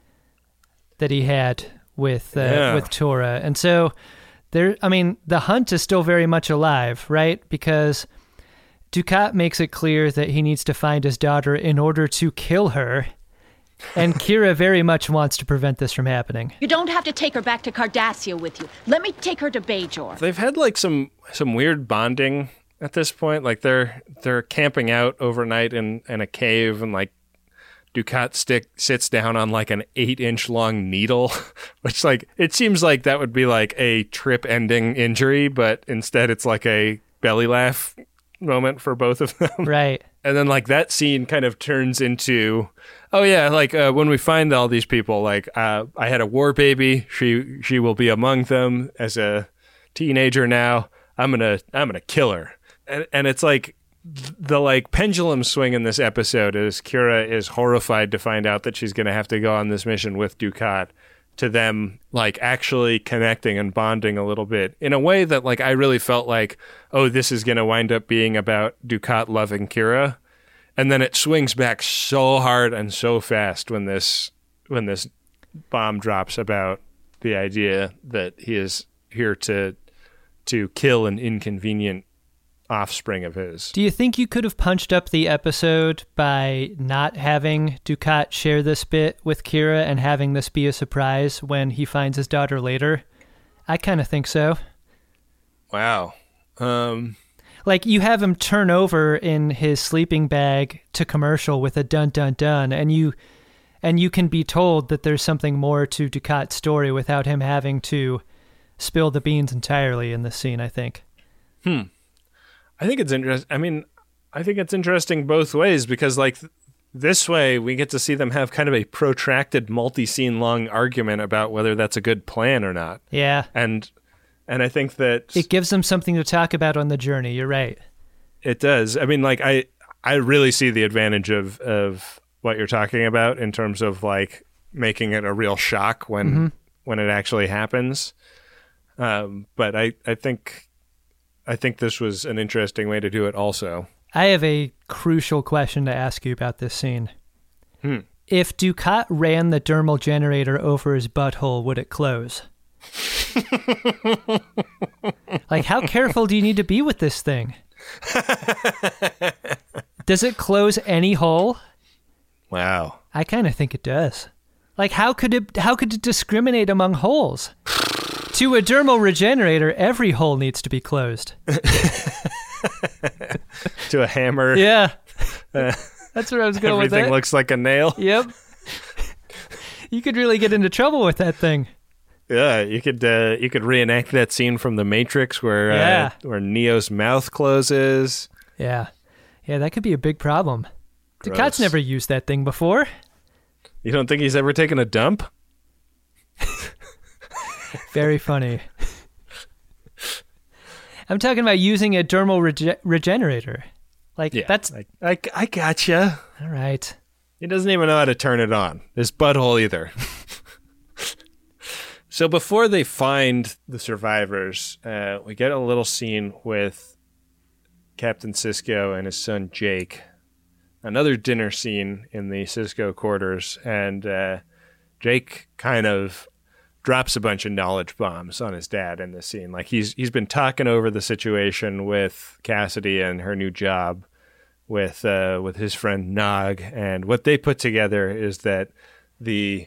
that he had with Torah. And so the hunt is still very much alive, right? Because Dukat makes it clear that he needs to find his daughter in order to kill her. And Kira very much wants to prevent this from happening. You don't have to take her back to Cardassia with you. Let me take her to Bajor. They've had like some weird bonding at this point. Like they're camping out overnight in a cave, and like Dukat sits down on like an 8-inch long needle, which like it seems like that would be like a trip-ending injury, but instead it's like a belly laugh moment for both of them. Right. And then like that scene kind of turns into, oh yeah, like when we find all these people, like I had a war baby. She will be among them as a teenager now. I'm gonna kill her. And it's like the like pendulum swing in this episode is Kira is horrified to find out that she's gonna have to go on this mission with Dukat, to them like actually connecting and bonding a little bit in a way that like I really felt like, oh, this is gonna wind up being about Dukat loving Kira. And then it swings back so hard and so fast when this bomb drops about the idea that he is here to kill an inconvenient offspring of his. Do you think you could have punched up the episode by not having Dukat share this bit with Kira and having this be a surprise when he finds his daughter later? I kind of think so. Wow. Like, you have him turn over in his sleeping bag to commercial with a dun-dun-dun, and you can be told that there's something more to Dukat's story without him having to spill the beans entirely in this scene, I think. I think it's interesting. I mean, I think it's interesting both ways because, like, this way we get to see them have kind of a protracted, multi-scene long argument about whether that's a good plan or not. Yeah. And I think that it gives them something to talk about on the journey. You're right. It does. I mean, like, I really see the advantage of what you're talking about in terms of like making it a real shock when it actually happens. But I think this was an interesting way to do it also. I have a crucial question to ask you about this scene. If Dukat ran the dermal generator over his butthole, would it close? Like, how careful do you need to be with this thing? Does it close any hole? Wow. I kind of think it does. Like, how could it discriminate among holes? To a dermal regenerator, every hole needs to be closed. To a hammer. Yeah. That's where I was going with that. Everything looks like a nail. Yep. You could really get into trouble with that thing. Yeah, you could reenact that scene from The Matrix where Neo's mouth closes. Yeah. Yeah, that could be a big problem. Gross. Ducat's never used that thing before. You don't think he's ever taken a dump? Very funny. I'm talking about using a dermal regenerator. Like, yeah, that's... I gotcha. All right. He doesn't even know how to turn it on. His butthole either. So before they find the survivors, we get a little scene with Captain Sisko and his son Jake. Another dinner scene in the Sisko quarters, and Jake kind of drops a bunch of knowledge bombs on his dad in this scene. Like he's been talking over the situation with Cassidy and her new job with his friend Nog, and what they put together is that the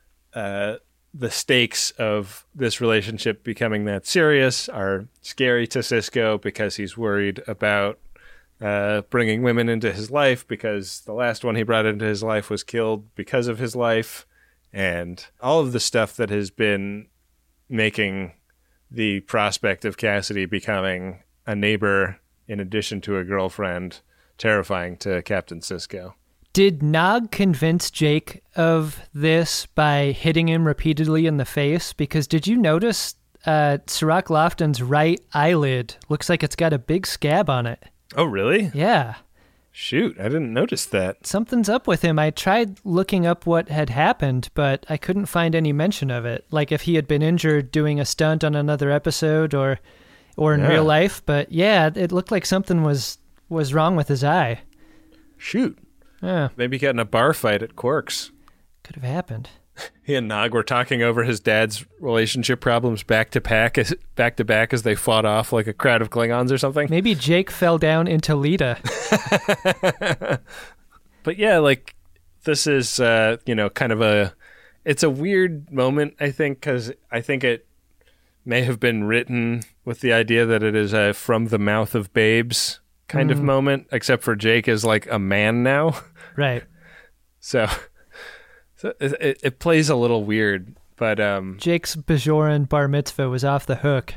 stakes of this relationship becoming that serious are scary to Sisko because he's worried about bringing women into his life, because the last one he brought into his life was killed because of his life, and all of the stuff that has been making the prospect of Cassidy becoming a neighbor in addition to a girlfriend terrifying to Captain Sisko. Did Nog convince Jake of this by hitting him repeatedly in the face? Because did you notice Cirroc Lofton's right eyelid looks like it's got a big scab on it? Oh, really? Yeah. Shoot, I didn't notice that. Something's up with him. I tried looking up what had happened, but I couldn't find any mention of it. Like if he had been injured doing a stunt on another episode or in real life. But yeah, it looked like something was wrong with his eye. Shoot. Yeah. Maybe he got in a bar fight at Quark's. Could have happened. He and Nog were talking over his dad's relationship problems back to back as they fought off like a crowd of Klingons or something. Maybe Jake fell down into Lita. But yeah, like this is kind of it's a weird moment, I think, because I think it may have been written with the idea that it is a from the mouth of babes kind of moment, except for Jake is like a man now. Right. So it plays a little weird, but Jake's Bajoran bar mitzvah was off the hook.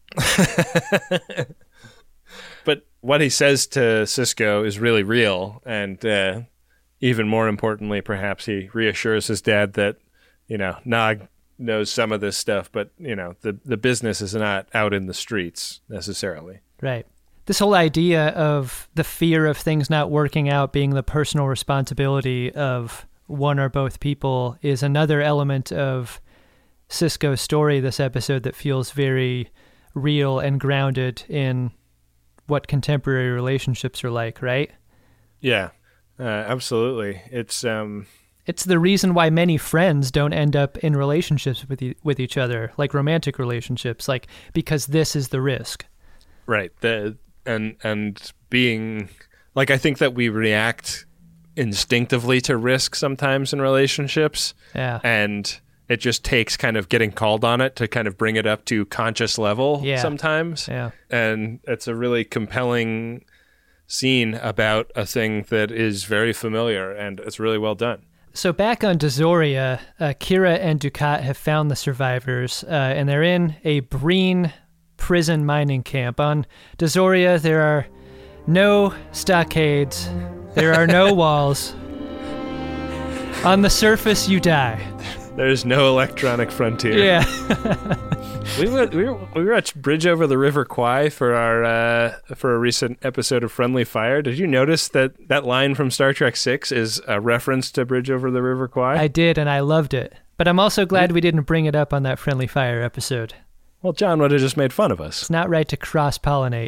But what he says to Sisko is really real, and even more importantly, perhaps he reassures his dad that Nog knows some of this stuff, but the business is not out in the streets necessarily. Right. This whole idea of the fear of things not working out being the personal responsibility of one or both people is another element of Sisko's story this episode that feels very real and grounded in what contemporary relationships are like, right? Yeah, absolutely. It's the reason why many friends don't end up in relationships with each other, like romantic relationships, like because this is the risk. Right. And being like, I think that we react instinctively to risk sometimes in relationships. Yeah. And it just takes kind of getting called on it to kind of bring it up to conscious level sometimes. Yeah. And it's a really compelling scene about a thing that is very familiar, and it's really well done. So back on Dozoria, Kira and Dukat have found the survivors, and they're in a Breen prison mining camp. On Dozoria, there are no stockades. There are no walls. On the surface, you die. There's no electronic frontier. Yeah. we watched Bridge Over the River Kwai for a recent episode of Friendly Fire. Did you notice that line from Star Trek VI is a reference to Bridge Over the River Kwai? I did, and I loved it. But I'm also glad we didn't bring it up on that Friendly Fire episode. Well, John would have just made fun of us. It's not right to cross-pollinate.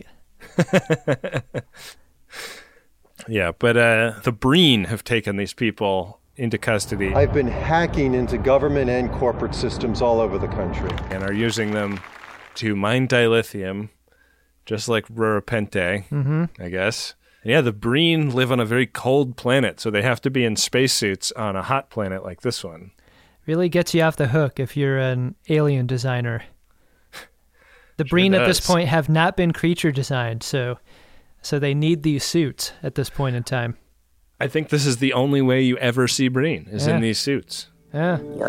Yeah, but the Breen have taken these people into custody. I've been hacking into government and corporate systems all over the country. And are using them to mine dilithium, just like Rurapente, I guess. Yeah, the Breen live on a very cold planet, so they have to be in spacesuits on a hot planet like this one. Really gets you off the hook if you're an alien designer. The Breen at this point have not been creature designed, so they need these suits at this point in time. I think this is the only way you ever see Breen, is in these suits. Yeah. You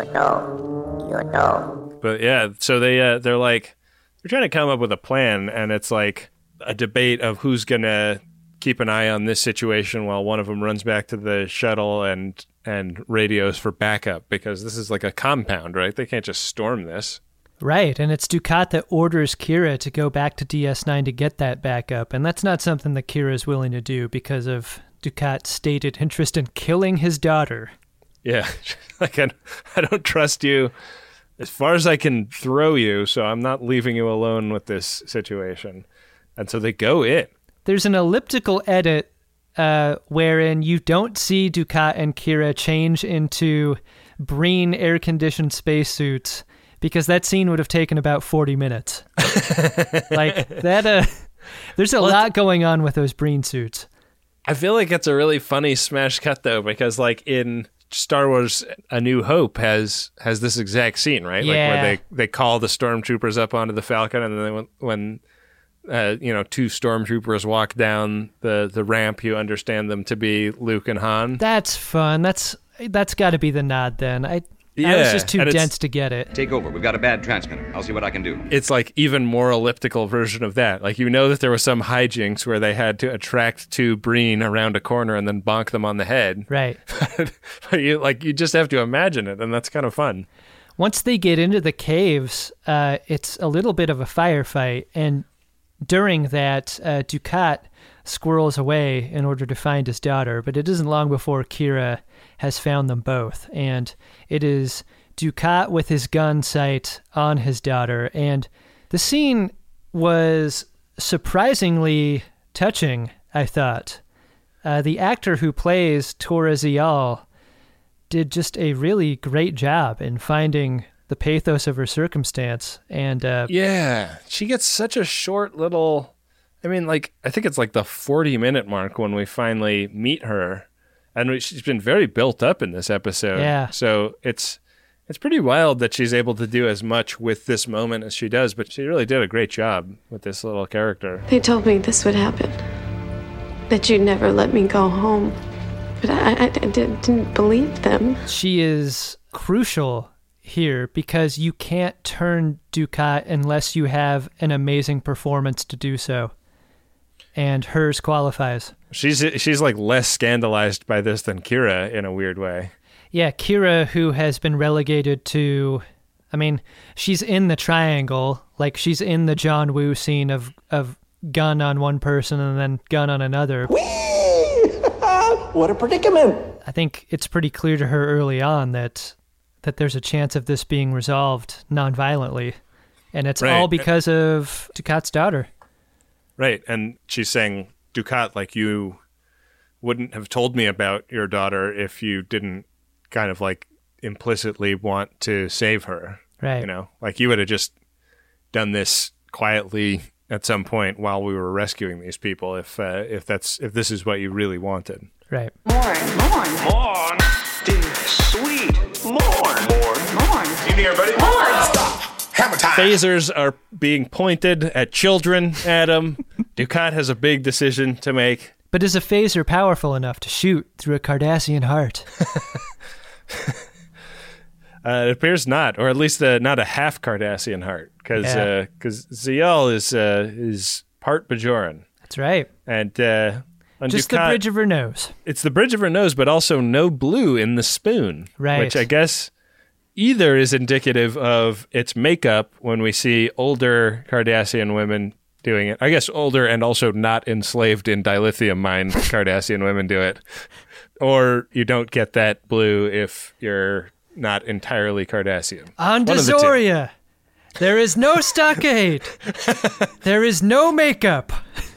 know. But yeah, so they're trying to come up with a plan, and it's like a debate of who's going to keep an eye on this situation while one of them runs back to the shuttle and radios for backup, because this is like a compound, right? They can't just storm this. Right, and it's Dukat that orders Kira to go back to DS9 to get that backup, and that's not something that Kira is willing to do because of Dukat's stated interest in killing his daughter. Yeah, like I don't trust you as far as I can throw you, so I'm not leaving you alone with this situation. And so they go in. There's an elliptical edit wherein you don't see Dukat and Kira change into Breen air-conditioned spacesuits, because that scene would have taken about 40 minutes. Like, that, there's a lot going on with those Breen suits. I feel like it's a really funny smash cut, though, because, like, in Star Wars A New Hope has this exact scene, right? Yeah. Like, where they call the stormtroopers up onto the Falcon, and then when two stormtroopers walk down the ramp, you understand them to be Luke and Han. That's fun. That's got to be the nod then. I was just too dense to get it. Take over. We've got a bad transmitter. I'll see what I can do. It's like even more elliptical version of that. Like, you know that there was some hijinks where they had to attract two Breen around a corner and then bonk them on the head. Right. But you just have to imagine it, and that's kind of fun. Once they get into the caves, it's a little bit of a firefight, and during that, Dukat squirrels away in order to find his daughter, but it isn't long before Kira has found them both, and it is Dukat with his gun sight on his daughter, and the scene was surprisingly touching, I thought. The actor who plays Tora Ziyal did just a really great job in finding the pathos of her circumstance, and yeah, she gets such a short little, I mean, like, I think it's like the 40-minute mark when we finally meet her, and she's been very built up in this episode. Yeah. So it's pretty wild that she's able to do as much with this moment as she does, but she really did a great job with this little character. They told me this would happen, that you'd never let me go home, but I didn't believe them. She is crucial here because you can't turn Dukat unless you have an amazing performance to do so, and hers qualifies. She's like less scandalized by this than Kira in a weird way. Yeah, Kira, who has been relegated to, I mean, she's in the triangle, like she's in the John Woo scene of gun on one person and then gun on another. What a predicament! I think it's pretty clear to her early on that there's a chance of this being resolved non-violently, and it's all because of Dukat's daughter. Right, and she's saying, Dukat, like, you wouldn't have told me about your daughter if you didn't kind of like implicitly want to save her. Right. You know, like you would have just done this quietly at some point while we were rescuing these people if this is what you really wanted. Right. Morn. Dear sweet. Morn. You need everybody? Morn. Stop. Hammer time. Phasers are being pointed at children, Adam. Dukat has a big decision to make. But is a phaser powerful enough to shoot through a Cardassian heart? It appears not, or at least not a half Cardassian heart, because Ziyal is part Bajoran. That's right. And just Dukat, the bridge of her nose. It's the bridge of her nose, but also no blue in the spoon. Right. Which I guess either is indicative of its makeup when we see older Cardassian women doing it. I guess older and also not enslaved in dilithium mine Cardassian women do it. Or you don't get that blue if you're not entirely Cardassian. On Dozoria, there is no stockade. There is no makeup.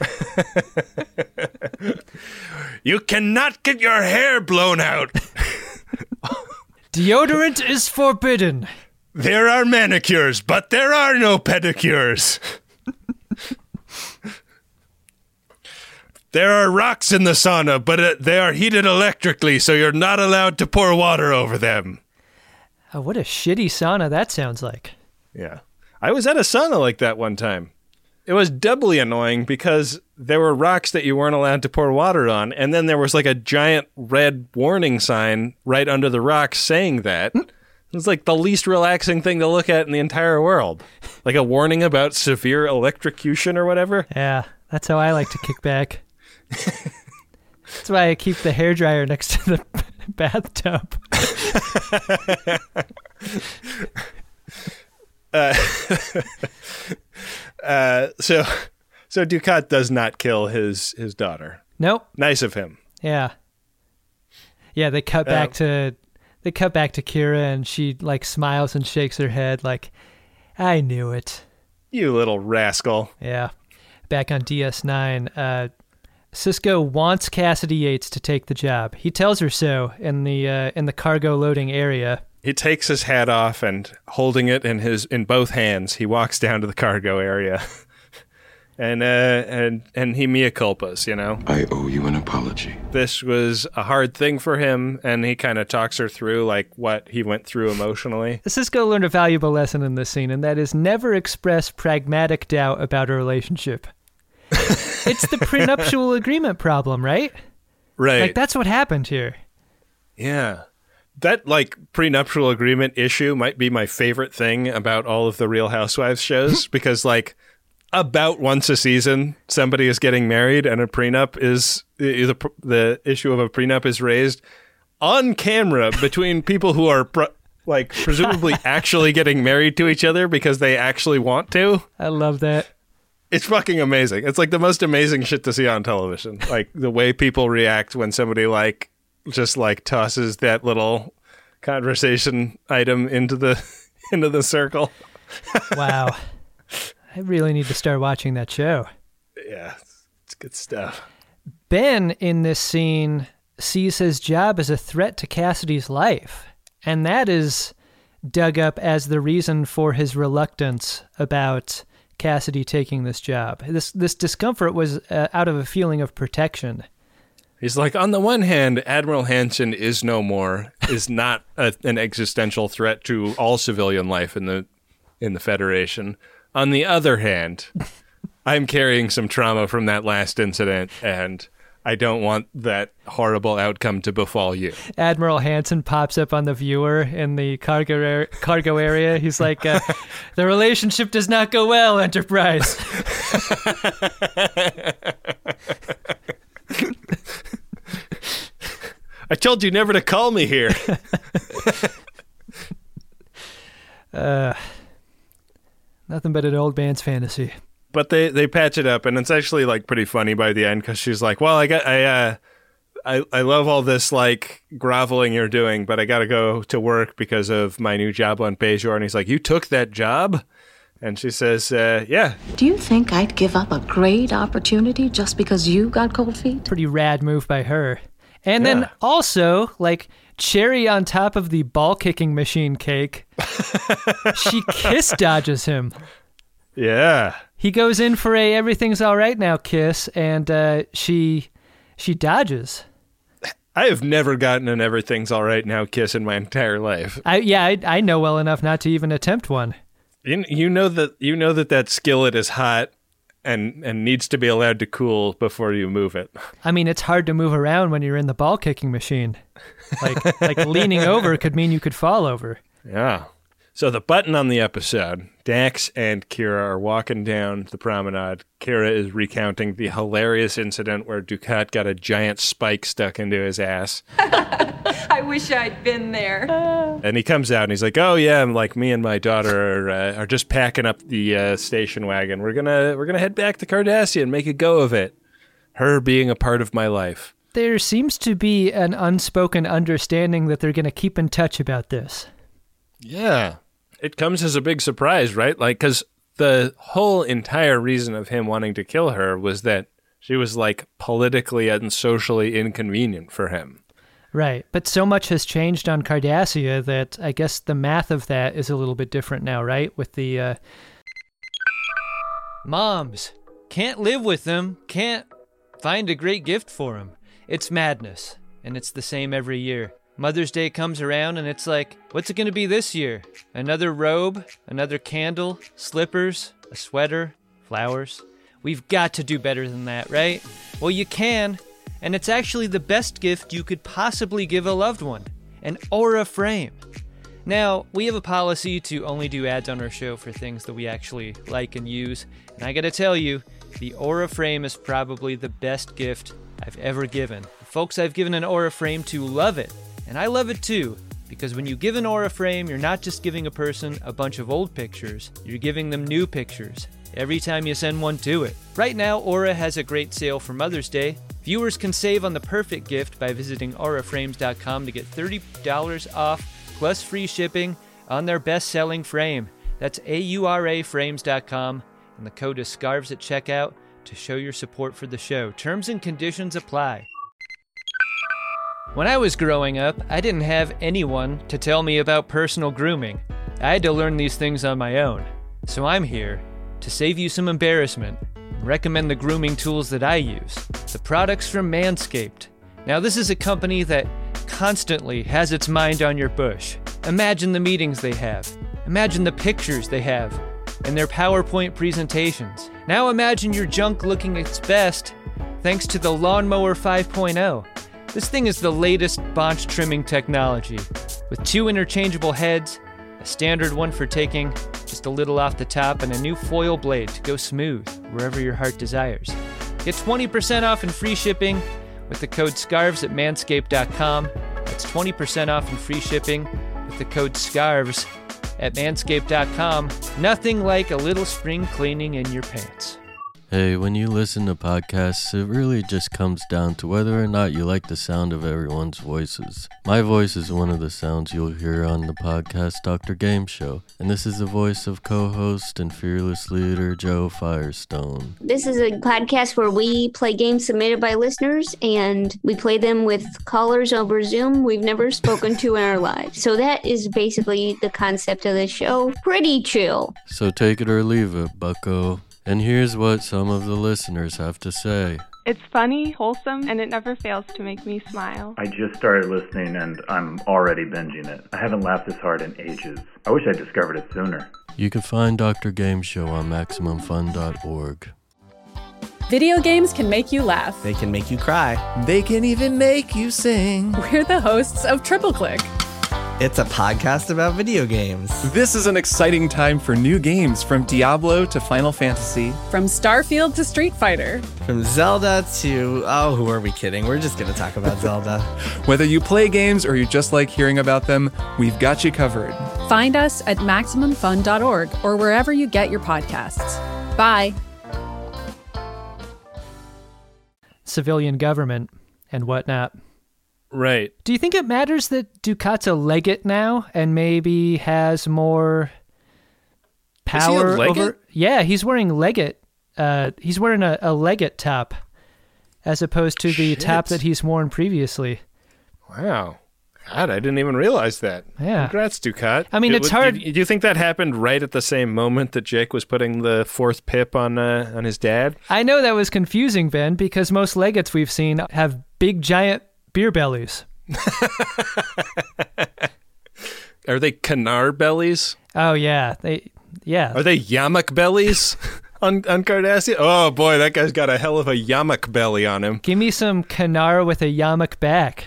You cannot get your hair blown out. Deodorant is forbidden. There are manicures, but there are no pedicures. There are rocks in the sauna, but they are heated electrically, so you're not allowed to pour water over them. Oh, what a shitty sauna that sounds like. Yeah. I was at a sauna like that one time. It was doubly annoying because there were rocks that you weren't allowed to pour water on, and then there was like a giant red warning sign right under the rocks saying that. It was like the least relaxing thing to look at in the entire world. Like a warning about severe electrocution or whatever. Yeah, that's how I like to kick back. That's why I keep the hairdryer next to the bathtub. So Dukat does not kill his daughter. Nope. Nice of him. Yeah. Yeah, they cut back to Kira, and she like smiles and shakes her head like, I knew it. You little rascal. Yeah. Back on DS9, Sisko wants Cassidy Yates to take the job. He tells her so in the cargo loading area. He takes his hat off and holding it in both hands, he walks down to the cargo area. And he mea culpas, you know? I owe you an apology. This was a hard thing for him, and he kind of talks her through like what he went through emotionally. Sisko learned a valuable lesson in this scene, and that is never express pragmatic doubt about a relationship. It's the prenuptial agreement problem, right? Right. Like, that's what happened here. Yeah. That, like, prenuptial agreement issue might be my favorite thing about all of the Real Housewives shows, because, like, about once a season, somebody is getting married, and a prenup is, the issue of a prenup is raised on camera between people who are, presumably actually getting married to each other because they actually want to. I love that. It's fucking amazing. It's like the most amazing shit to see on television. Like the way people react when somebody like just like tosses that little conversation item into the circle. Wow. I really need to start watching that show. Yeah, it's good stuff. Ben in this scene sees his job as a threat to Cassidy's life, and that is dug up as the reason for his reluctance about Cassidy taking this job. This discomfort was out of a feeling of protection. He's like, on the one hand, Admiral Hansen is no more, is not an existential threat to all civilian life in the Federation. On the other hand, I'm carrying some trauma from that last incident, and I don't want that horrible outcome to befall you. Admiral Hansen pops up on the viewer in the cargo area. He's like, the relationship does not go well, Enterprise. I told you never to call me here. Nothing but an old man's fantasy. But they patch it up, and it's actually like pretty funny by the end because she's like, "Well, I love all this like groveling you're doing, but I got to go to work because of my new job on Bajor." And he's like, "You took that job?" And she says, "Yeah." Do you think I'd give up a great opportunity just because you got cold feet? Pretty rad move by her. And then also, like, cherry on top of the ball kicking machine cake, she kiss dodges him. Yeah. He goes in for a everything's all right now kiss, and she dodges. I have never gotten an everything's all right now kiss in my entire life. I know well enough not to even attempt one. You know that skillet is hot and needs to be allowed to cool before you move it. I mean, it's hard to move around when you're in the ball kicking machine. Like leaning over could mean you could fall over. Yeah. So the button on the episode, Dax and Kira are walking down the promenade. Kira is recounting the hilarious incident where Dukat got a giant spike stuck into his ass. I wish I'd been there. And he comes out and he's like, "Oh yeah, like me and my daughter are just packing up the station wagon. We're gonna head back to Cardassia and make a go of it. Her being a part of my life." There seems to be an unspoken understanding that they're gonna keep in touch about this. Yeah. It comes as a big surprise, right? Like, because the whole entire reason of him wanting to kill her was that she was, like, politically and socially inconvenient for him. Right. But so much has changed on Cardassia that I guess the math of that is a little bit different now, right? With the, Moms. Can't live with them. Can't find a great gift for him. It's madness, and it's the same every year. Mother's Day comes around and it's like, what's it going to be this year? Another robe, another candle, slippers, a sweater, flowers. We've got to do better than that, right? Well, you can, and it's actually the best gift you could possibly give a loved one, an Aura frame. Now, we have a policy to only do ads on our show for things that we actually like and use, and I gotta tell you, the Aura frame is probably the best gift I've ever given. The folks I've given an Aura frame to love it, and I love it too, because when you give an Aura frame, you're not just giving a person a bunch of old pictures, you're giving them new pictures every time you send one to it. Right now, Aura has a great sale for Mother's Day. Viewers can save on the perfect gift by visiting auraframes.com to get $30 off plus free shipping on their best-selling frame. That's auraframes.com, and the code is SCARVES at checkout to show your support for the show. Terms and conditions apply. When I was growing up, I didn't have anyone to tell me about personal grooming. I had to learn these things on my own. So I'm here to save you some embarrassment and recommend the grooming tools that I use. The products from Manscaped. Now, this is a company that constantly has its mind on your bush. Imagine the meetings they have. Imagine the pictures they have and their PowerPoint presentations. Now imagine your junk looking its best thanks to the Lawnmower 5.0. This thing is the latest bonch trimming technology with 2 interchangeable heads, a standard one for taking just a little off the top, and a new foil blade to go smooth wherever your heart desires. Get 20% off and free shipping with the code SCARVES at manscaped.com. That's 20% off and free shipping with the code SCARVES at manscaped.com. Nothing like a little spring cleaning in your pants. Hey, when you listen to podcasts, it really just comes down to whether or not you like the sound of everyone's voices. My voice is one of the sounds you'll hear on the podcast Dr. Game Show, and this is the voice of co-host and fearless leader Joe Firestone. This is a podcast where we play games submitted by listeners, and we play them with callers over Zoom we've never spoken to in our lives. So that is basically the concept of the show. Pretty chill. So take it or leave it, bucko. And here's what some of the listeners have to say. It's funny, wholesome, and it never fails to make me smile. I just started listening and I'm already binging it. I haven't laughed this hard in ages. I wish I discovered it sooner. You can find Dr. Game Show on MaximumFun.org. Video games can make you laugh. They can make you cry. They can even make you sing. We're the hosts of Triple Click. It's a podcast about video games. This is an exciting time for new games, from Diablo to Final Fantasy. From Starfield to Street Fighter. From Zelda to... oh, who are we kidding? We're just going to talk about Zelda. Whether you play games or you just like hearing about them, we've got you covered. Find us at MaximumFun.org or wherever you get your podcasts. Bye. Civilian government and whatnot. Right. Do you think it matters that Ducat's a legate now and maybe has more power over? Yeah, he's wearing legate. He's wearing a legate top as opposed to the top that he's worn previously. Wow. God, I didn't even realize that. Yeah. Congrats, Ducat. I mean, it's hard. Do you think that happened right at the same moment that Jake was putting the 4th pip on his dad? I know that was confusing, Ben, because most legates we've seen have big, giant beer bellies. Are they Kanar bellies? Oh, yeah. Are they Yamak bellies on Cardassia? Oh, boy, that guy's got a hell of a Yamak belly on him. Give me some Kanar with a Yamak back.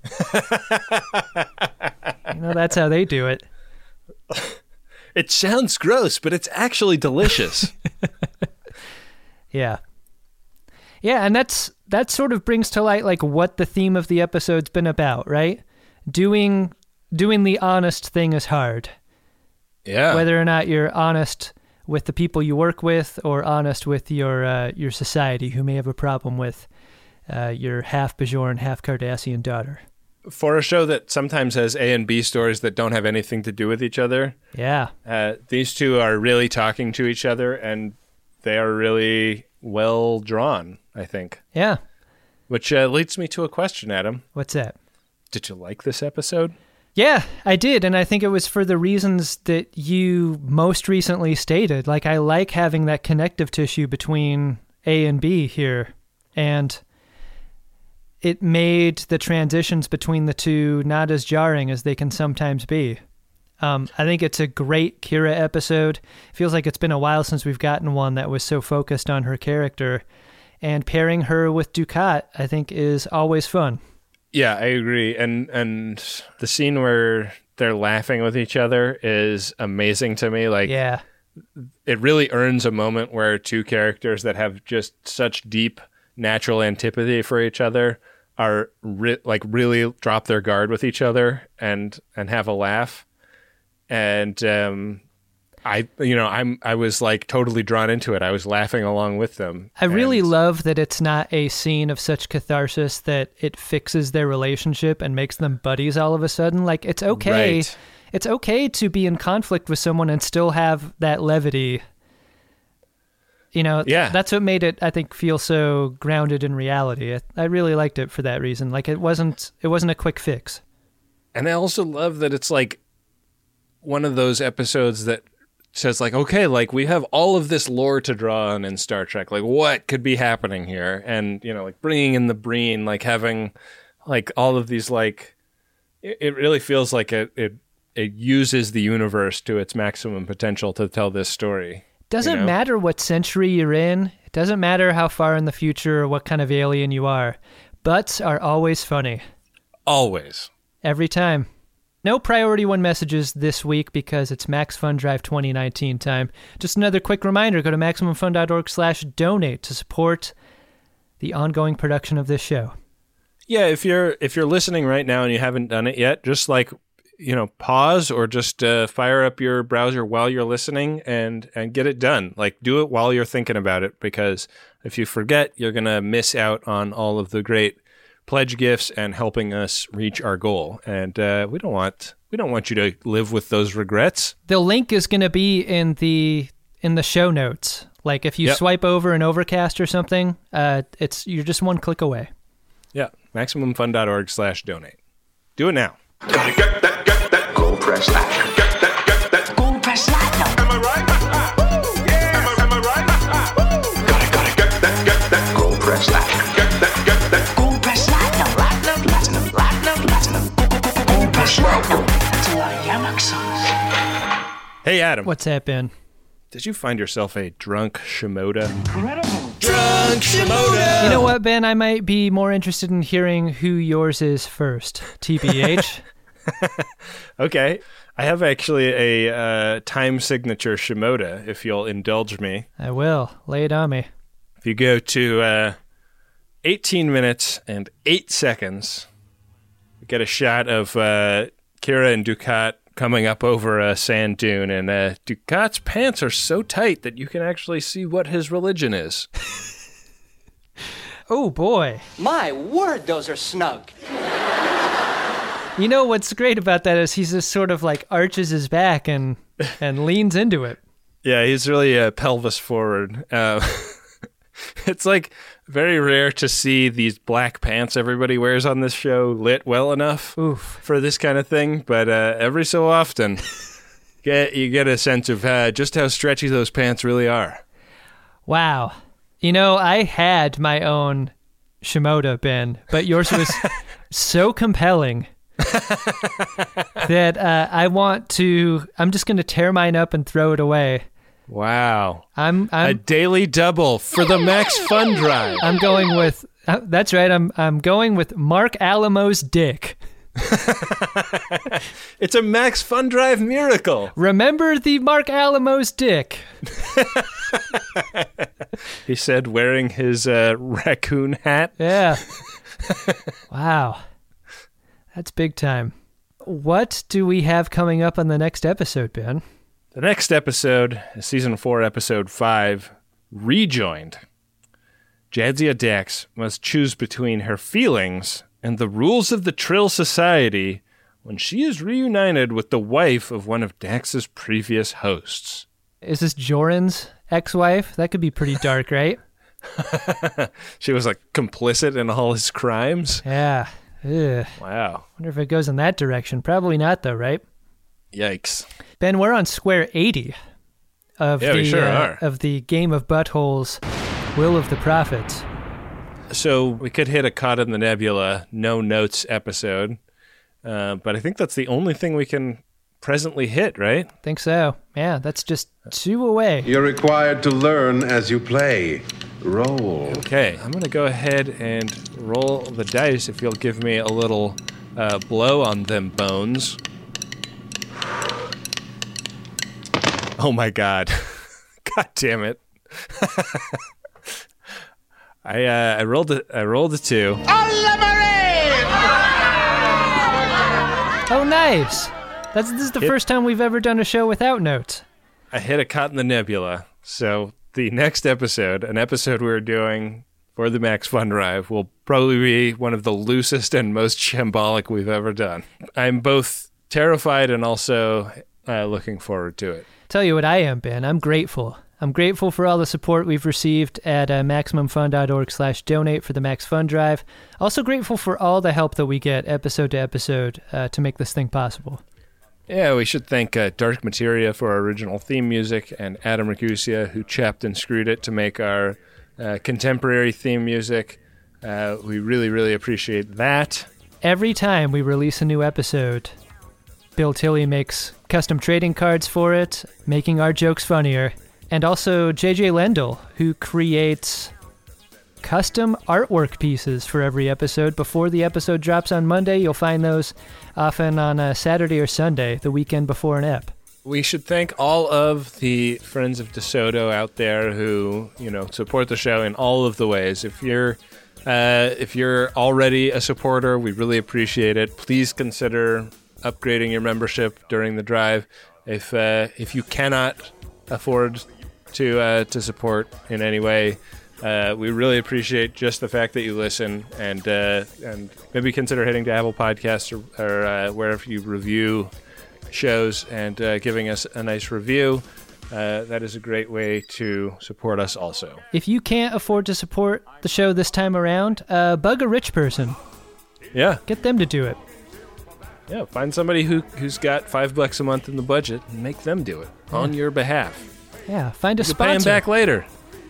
That's how they do it. It sounds gross, but it's actually delicious. Yeah. Yeah, and that sort of brings to light like what the theme of the episode's been about, right? Doing the honest thing is hard. Yeah. Whether or not you're honest with the people you work with or honest with your society who may have a problem with your half Bajoran, half Cardassian daughter. For a show that sometimes has A and B stories that don't have anything to do with each other. Yeah. These two are really talking to each other, and they are really well drawn, I think. Yeah. Which leads me to a question, Adam. What's that? Did you like this episode? Yeah, I did, and I think it was for the reasons that you most recently stated. Like, I like having that connective tissue between A and B here, and it made the transitions between the two not as jarring as they can sometimes be. I think it's a great Kira episode. It feels like it's been a while since we've gotten one that was so focused on her character. And pairing her with Dukat, I think, is always fun. Yeah, I agree. And the scene where they're laughing with each other is amazing to me. Like, yeah, it really earns a moment where two characters that have just such deep natural antipathy for each other are really drop their guard with each other and have a laugh. And I was like totally drawn into it. I was laughing along with them. I really love that it's not a scene of such catharsis that it fixes their relationship and makes them buddies all of a sudden. Like, it's okay. Right. It's okay to be in conflict with someone and still have that levity. Yeah. That's what made it, I think, feel so grounded in reality. I really liked it for that reason. Like, it wasn't a quick fix. And I also love that it's like one of those episodes that says like, okay, like we have all of this lore to draw on in Star Trek. Like, what could be happening here? And, like bringing in the Breen, like having like all of these, like, it really feels like it uses the universe to its maximum potential to tell this story. Doesn't matter what century you're in. It doesn't matter how far in the future or what kind of alien you are. Butts are always funny. Always. Every time. No Priority 1 messages this week because it's Max Fun Drive 2019 time. Just another quick reminder, go to MaximumFun.org/donate to support the ongoing production of this show. Yeah, if you're listening right now and you haven't done it yet, just like, pause or just fire up your browser while you're listening and get it done. Like, do it while you're thinking about it, because if you forget, you're going to miss out on all of the great pledge gifts and helping us reach our goal. And we don't want you to live with those regrets. The link is going to be in the show notes. Like, if you swipe over an Overcast or something, you're just one click away. Yeah, MaximumFun.org/donate. Do it now. Get that gold press that. Get that gold press that. Am I right? Yeah. Am I right? Gotta get that gold press that. Get that gold press platinum. Gold press platinum. That's a lot of yamak sauce. Hey, Adam. What's that, Ben? Did you find yourself a drunk Shimoda? Incredible. Drunk Shimoda! You know what, Ben? I might be more interested in hearing who yours is first. TBH. Okay. I have actually a time signature Shimoda, if you'll indulge me. I will. Lay it on me. If you go to 18 minutes and 8 seconds, we get a shot of Kira and Dukat coming up over a sand dune, and Dukat's pants are so tight that you can actually see what his religion is. Oh, boy. My word, those are snug. You know what's great about that is he's just sort of like arches his back and leans into it. Yeah, he's really pelvis forward. It's like very rare to see these black pants everybody wears on this show lit well enough for this kind of thing, but every so often you get a sense of just how stretchy those pants really are. Wow. I had my own Shimoda, Ben, but yours was so compelling that I'm just going to tear mine up and throw it away. Wow. I'm a daily double for the Max Fun Drive. I'm going with, that's right, I'm going with Mark Alamo's dick. It's a Max Fun Drive miracle. Remember the Mark Alamo's dick. He said, wearing his raccoon hat. Yeah. Wow. That's big time. What do we have coming up on the next episode, Ben? The next episode is Season 4, Episode 5, Rejoined. Jadzia Dax must choose between her feelings and the rules of the Trill Society when she is reunited with the wife of one of Dax's previous hosts. Is this Joran's ex-wife? That could be pretty dark, right? She was like complicit in all his crimes? Yeah. Ugh. Wow. Wonder if it goes in that direction. Probably not, though, right? Yikes. Ben, we're on square 80 of we sure are. Of the Game of Buttholes, Will of the Prophets. So we could hit a Caught in the Nebula, no notes episode. But I think that's the only thing we can presently hit, right? Think so. Yeah, that's just 2 away. You're required to learn as you play. Roll. Okay, I'm going to go ahead and roll the dice if you'll give me a little blow on them bones. Oh my god. God damn it. I rolled a 2. Oh, nice. This is the first time we've ever done a show without notes. I hit a Caught in the Nebula. So the next episode, an episode we're doing for the Max Fun Drive, will probably be one of the loosest and most shambolic we've ever done. I'm both terrified and also looking forward to it. Tell you what I am, Ben. I'm grateful. I'm grateful for all the support we've received at MaximumFun.org/donate for the Max Fun Drive. Also grateful for all the help that we get episode to episode to make this thing possible. Yeah, we should thank Dark Materia for our original theme music and Adam Ragusia, who chopped and screwed it to make our contemporary theme music. We really, really appreciate that. Every time we release a new episode, Bill Tilley makes custom trading cards for it, making our jokes funnier. And also JJ Lendl, who creates custom artwork pieces for every episode. Before the episode drops on Monday, you'll find those often on a Saturday or Sunday, the weekend before an ep. We should thank all of the friends of DeSoto out there who, support the show in all of the ways. If you're already a supporter, we really appreciate it. Please consider upgrading your membership during the drive. If you cannot afford to support in any way, we really appreciate just the fact that you listen, and maybe consider heading to Apple Podcasts or wherever you review shows and giving us a nice review. That is a great way to support us also. If you can't afford to support the show this time around, bug a rich person. Yeah. Get them to do it. Yeah, find somebody who's got $5 a month in the budget and make them do it on your behalf. Yeah, find a sponsor. Pay them back later.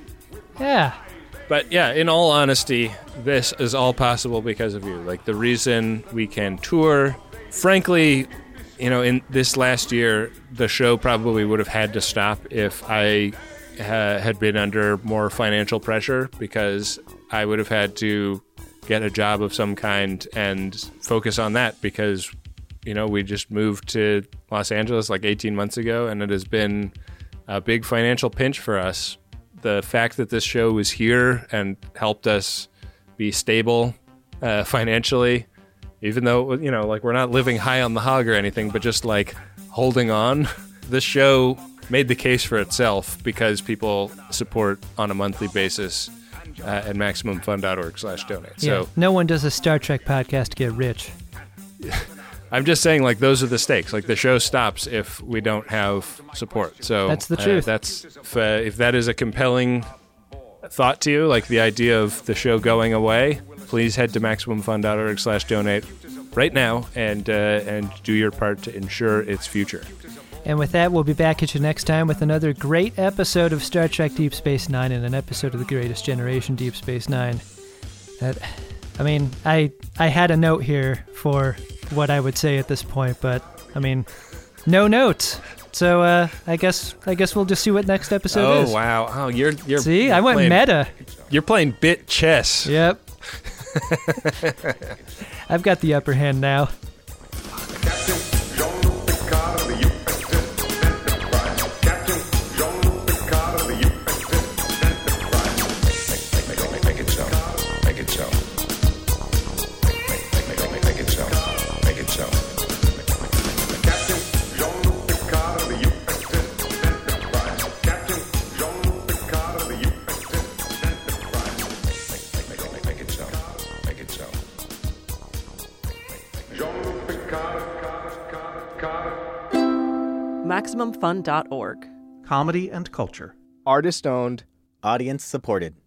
Yeah. But yeah, in all honesty, this is all possible because of you. Like, the reason we can tour, frankly, in this last year, the show probably would have had to stop if I had been under more financial pressure, because I would have had to get a job of some kind and focus on that, because, we just moved to Los Angeles like 18 months ago, and it has been a big financial pinch for us. The fact that this show was here and helped us be stable financially, even though, we're not living high on the hog or anything, but just like holding on. This show made the case for itself because people support on a monthly basis at MaximumFun.org/donate. Yeah, so no one does a Star Trek podcast to get rich. I'm just saying, like, those are the stakes. Like, the show stops if we don't have support. So that's the truth. If that is a compelling thought to you, like the idea of the show going away, please head to MaximumFun.org/donate right now and do your part to ensure its future. And with that, we'll be back at you next time with another great episode of Star Trek Deep Space Nine and an episode of The Greatest Generation Deep Space Nine. I had a note here for what I would say at this point, but no notes. So I guess we'll just see what next episode is. Oh wow! Oh, you're see, I went meta. You're playing bit chess. Yep. I've got the upper hand now. MaximumFun.org. Comedy and culture. Artist owned. Audience supported.